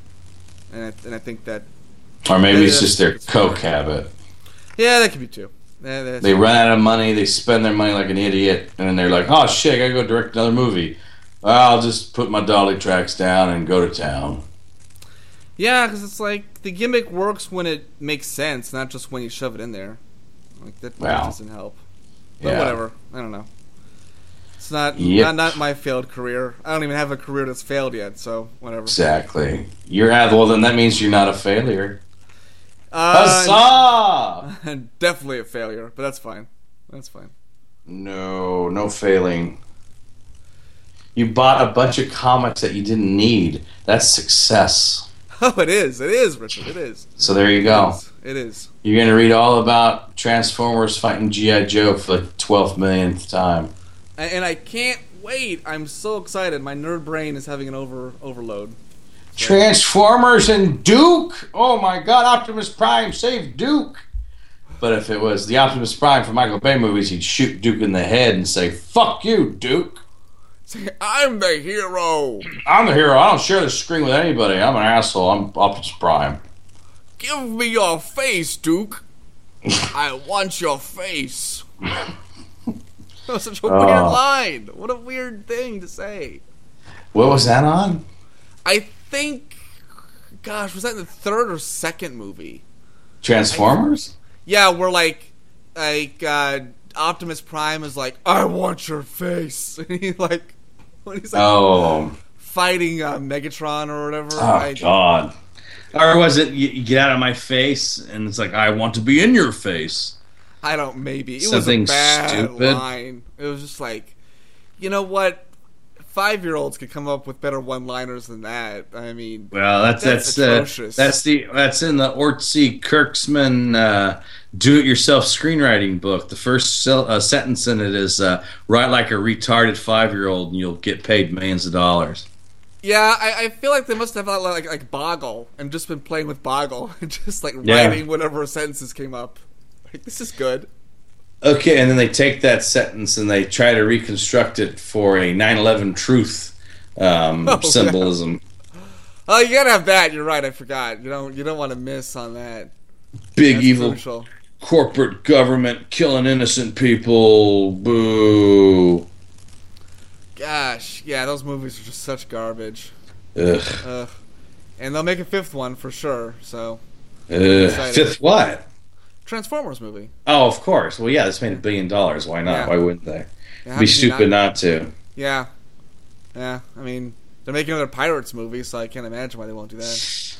[SPEAKER 1] and I, and I think that
[SPEAKER 2] Or maybe
[SPEAKER 1] Yeah,
[SPEAKER 2] it's
[SPEAKER 1] yeah.
[SPEAKER 2] just their coke habit.
[SPEAKER 1] yeah, that could be too. Yeah, that's-
[SPEAKER 2] They run out of money, they spend their money like an idiot, and then they're like, oh shit, I gotta go direct another movie. Well, I'll just put my dolly tracks down and go to town.
[SPEAKER 1] yeah, because it's like the gimmick works when it makes sense, not just when you shove it in there. Like that, that
[SPEAKER 2] Wow.
[SPEAKER 1] doesn't help. But
[SPEAKER 2] Yeah.
[SPEAKER 1] whatever. I don't know. It's not,
[SPEAKER 2] Yep.
[SPEAKER 1] not not my failed career. I don't even have a career that's failed yet. So whatever.
[SPEAKER 2] Exactly. You're at, well, then that means you're not a failure.
[SPEAKER 1] Uh,
[SPEAKER 2] Huzzah!
[SPEAKER 1] definitely a failure, but that's fine. That's fine.
[SPEAKER 2] No, no failing. You bought a bunch of comics that you didn't need. That's success.
[SPEAKER 1] Oh, it is. It is, Richard. It is.
[SPEAKER 2] So there you
[SPEAKER 1] It
[SPEAKER 2] go.
[SPEAKER 1] is. It is.
[SPEAKER 2] You're going to read all about Transformers fighting G I. Joe for the twelfth millionth time.
[SPEAKER 1] And, and I can't wait. I'm so excited. My nerd brain is having an over overload.
[SPEAKER 2] Transformers and Duke? Oh my god, Optimus Prime saved Duke! But if it was the Optimus Prime from Michael Bay movies, he'd shoot Duke in the head and say, fuck you, Duke!
[SPEAKER 1] Say, I'm the hero.
[SPEAKER 2] I'm the hero. I don't share the screen with anybody. I'm an asshole. I'm Optimus Prime.
[SPEAKER 1] Give me your face, Duke. I want your face. That was such a weird
[SPEAKER 2] Oh.
[SPEAKER 1] line. What a weird thing to say.
[SPEAKER 2] What was that on?
[SPEAKER 1] I think gosh, was that in the third or second movie?
[SPEAKER 2] Transformers?
[SPEAKER 1] I, yeah, where like, like uh, Optimus Prime is like, "I want your face," and he like, when he's like,
[SPEAKER 2] oh,
[SPEAKER 1] fighting uh, Megatron or whatever.
[SPEAKER 2] Oh
[SPEAKER 1] I,
[SPEAKER 2] God! Or was it you, you get out of my face and it's like I want to be in your face?
[SPEAKER 1] I don't. Maybe it
[SPEAKER 2] Something
[SPEAKER 1] was a bad
[SPEAKER 2] stupid.
[SPEAKER 1] line. It was just like, you know what? Five-year-olds could come up with better one-liners than that. I mean,
[SPEAKER 2] Well, that's
[SPEAKER 1] that's,
[SPEAKER 2] that's
[SPEAKER 1] atrocious.
[SPEAKER 2] Uh, that's the that's in the Ortsy Kirksman uh, do-it-yourself screenwriting book. The first se- uh, sentence in it is uh, "Write like a retarded five-year-old, and you'll get paid millions of dollars."
[SPEAKER 1] Yeah, I, I feel like they must have like, like like Boggle and just been playing with Boggle and just like
[SPEAKER 2] Yeah.
[SPEAKER 1] writing whatever sentences came up. Like, this is good.
[SPEAKER 2] Okay, and then they take that sentence and they try to reconstruct it for a nine eleven truth um,
[SPEAKER 1] Oh, yeah.
[SPEAKER 2] symbolism.
[SPEAKER 1] Oh, you gotta have that. You're right. I forgot. You don't. You don't want to miss on that.
[SPEAKER 2] Big
[SPEAKER 1] That's
[SPEAKER 2] evil
[SPEAKER 1] crucial.
[SPEAKER 2] corporate government killing innocent people. Boo.
[SPEAKER 1] Gosh, yeah, those movies are just such garbage.
[SPEAKER 2] Ugh.
[SPEAKER 1] Ugh. And they'll make a fifth one for sure. So,
[SPEAKER 2] Ugh.
[SPEAKER 1] excited.
[SPEAKER 2] Fifth what?
[SPEAKER 1] Transformers movie.
[SPEAKER 2] Oh, of course. Well, yeah, this made a billion dollars. Why not?
[SPEAKER 1] Yeah.
[SPEAKER 2] Why wouldn't they?
[SPEAKER 1] Yeah, how
[SPEAKER 2] Be
[SPEAKER 1] could you
[SPEAKER 2] stupid
[SPEAKER 1] not-
[SPEAKER 2] not to.
[SPEAKER 1] Yeah, yeah. I mean, they're making another Pirates movie, so I can't imagine why they won't do that.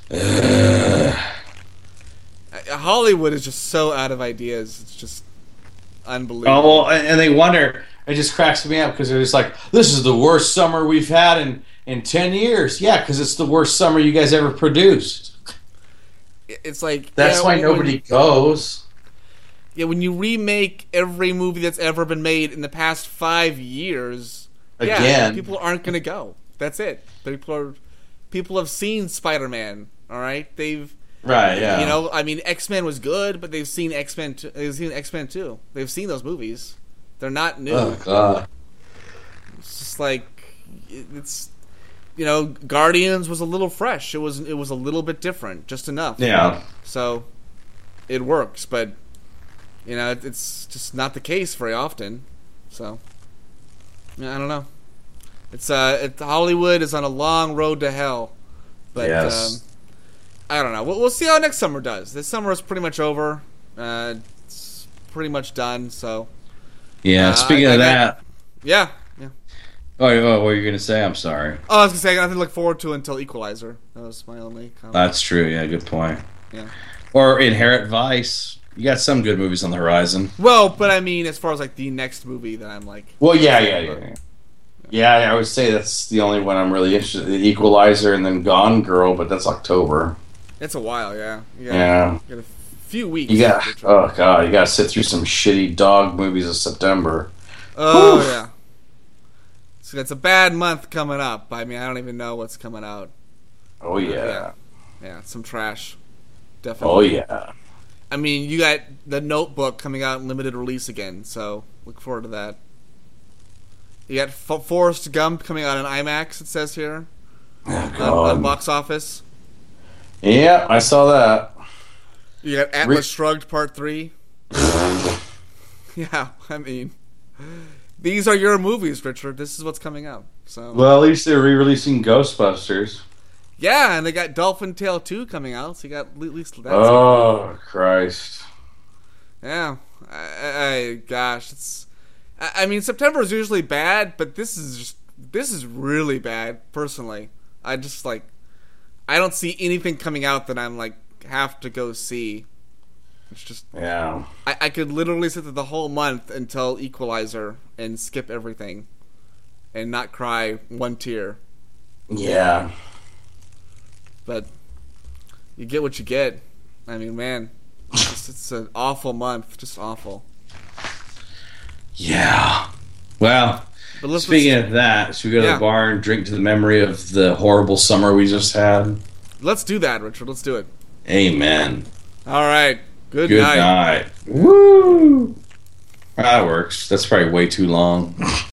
[SPEAKER 2] Ugh.
[SPEAKER 1] Uh, Hollywood is just so out of ideas. It's just unbelievable.
[SPEAKER 2] Oh, well, and and they wonder. It just cracks me up because they're just like, "This is the worst summer we've had in in ten years." Yeah, because it's the worst summer you guys ever produced.
[SPEAKER 1] It's like
[SPEAKER 2] That's
[SPEAKER 1] yeah,
[SPEAKER 2] why
[SPEAKER 1] when-
[SPEAKER 2] nobody goes.
[SPEAKER 1] Yeah, when you remake every movie that's ever been made in the past five years, yeah,
[SPEAKER 2] Again.
[SPEAKER 1] people aren't going to go. That's it. People are, people have seen Spider-Man. All right, they've,
[SPEAKER 2] Right. Yeah.
[SPEAKER 1] you know, I mean, X-Men was good, but they've seen X-Men. T- they've seen X-Men too. They've seen those movies. They're not new.
[SPEAKER 2] Oh God.
[SPEAKER 1] It's just like it's, you know, Guardians was a little fresh. It was it was a little bit different, just enough.
[SPEAKER 2] Yeah.
[SPEAKER 1] So it works, but you know, it, it's just not the case very often. So yeah, I don't know. It's uh, it, Hollywood is on a long road to hell. But
[SPEAKER 2] Yes.
[SPEAKER 1] um, I don't know. We'll, we'll see how next summer does. This summer is pretty much over. Uh, it's pretty much done. So
[SPEAKER 2] Yeah.
[SPEAKER 1] Uh,
[SPEAKER 2] Speaking
[SPEAKER 1] I- I
[SPEAKER 2] of
[SPEAKER 1] got-
[SPEAKER 2] that,
[SPEAKER 1] yeah, yeah.
[SPEAKER 2] oh, oh, what were you gonna say? I'm sorry.
[SPEAKER 1] Oh, I was gonna say nothing to look forward to until Equalizer. That was my only comment.
[SPEAKER 2] That's true. Yeah. Good point.
[SPEAKER 1] Yeah.
[SPEAKER 2] Or Inherent Vice. You got some good movies on the horizon.
[SPEAKER 1] Well, but I mean, as far as like the next movie that I'm like,
[SPEAKER 2] Well, yeah, yeah, yeah. Yeah, yeah I would say that's the only one I'm really interested in. The Equalizer and then Gone Girl, but that's October.
[SPEAKER 1] it's a while. Yeah. You got,
[SPEAKER 2] Yeah.
[SPEAKER 1] you got a few weeks.
[SPEAKER 2] You got, oh, God, you got to sit through some shitty dog movies in September.
[SPEAKER 1] Oh
[SPEAKER 2] Oof.
[SPEAKER 1] yeah. So it's a bad month coming up. I mean, I don't even know what's coming out.
[SPEAKER 2] Oh, yeah.
[SPEAKER 1] Yeah. Yeah, some trash.
[SPEAKER 2] Oh,
[SPEAKER 1] Definitely.
[SPEAKER 2] yeah.
[SPEAKER 1] I mean, you got The Notebook coming out in limited release again, so look forward to that. You got F- Forrest Gump coming out in IMAX, it says here,
[SPEAKER 2] Oh,
[SPEAKER 1] on,
[SPEAKER 2] God.
[SPEAKER 1] on box office.
[SPEAKER 2] Yeah, I saw that.
[SPEAKER 1] You got Atlas
[SPEAKER 2] Re-
[SPEAKER 1] Shrugged Part three. Yeah, I mean, these are your movies, Richard. This is what's coming out. So
[SPEAKER 2] Well, at least they're re-releasing Ghostbusters.
[SPEAKER 1] yeah, and they got Dolphin Tale two coming out, so you got at least that.
[SPEAKER 2] Oh, Christ.
[SPEAKER 1] Yeah, I, I gosh, it's. I, I mean, September is usually bad, but this is just this is really bad. Personally, I just like I don't see anything coming out that I'm like have to go see. It's just
[SPEAKER 2] Yeah.
[SPEAKER 1] I, I could literally sit there the whole month until Equalizer and skip everything, and not cry one tear.
[SPEAKER 2] Yeah.
[SPEAKER 1] But you get what you get. I mean, man, it's, just, it's an awful month, just awful.
[SPEAKER 2] Yeah. Well,
[SPEAKER 1] But let's,
[SPEAKER 2] speaking
[SPEAKER 1] let's,
[SPEAKER 2] of that, should we go to
[SPEAKER 1] Yeah.
[SPEAKER 2] the bar and drink to the memory of the horrible summer we just had?
[SPEAKER 1] let's do that, Richard. Let's do it.
[SPEAKER 2] Amen.
[SPEAKER 1] All right. Good,
[SPEAKER 2] Good
[SPEAKER 1] night.
[SPEAKER 2] night. Woo! That works. That's probably way too long.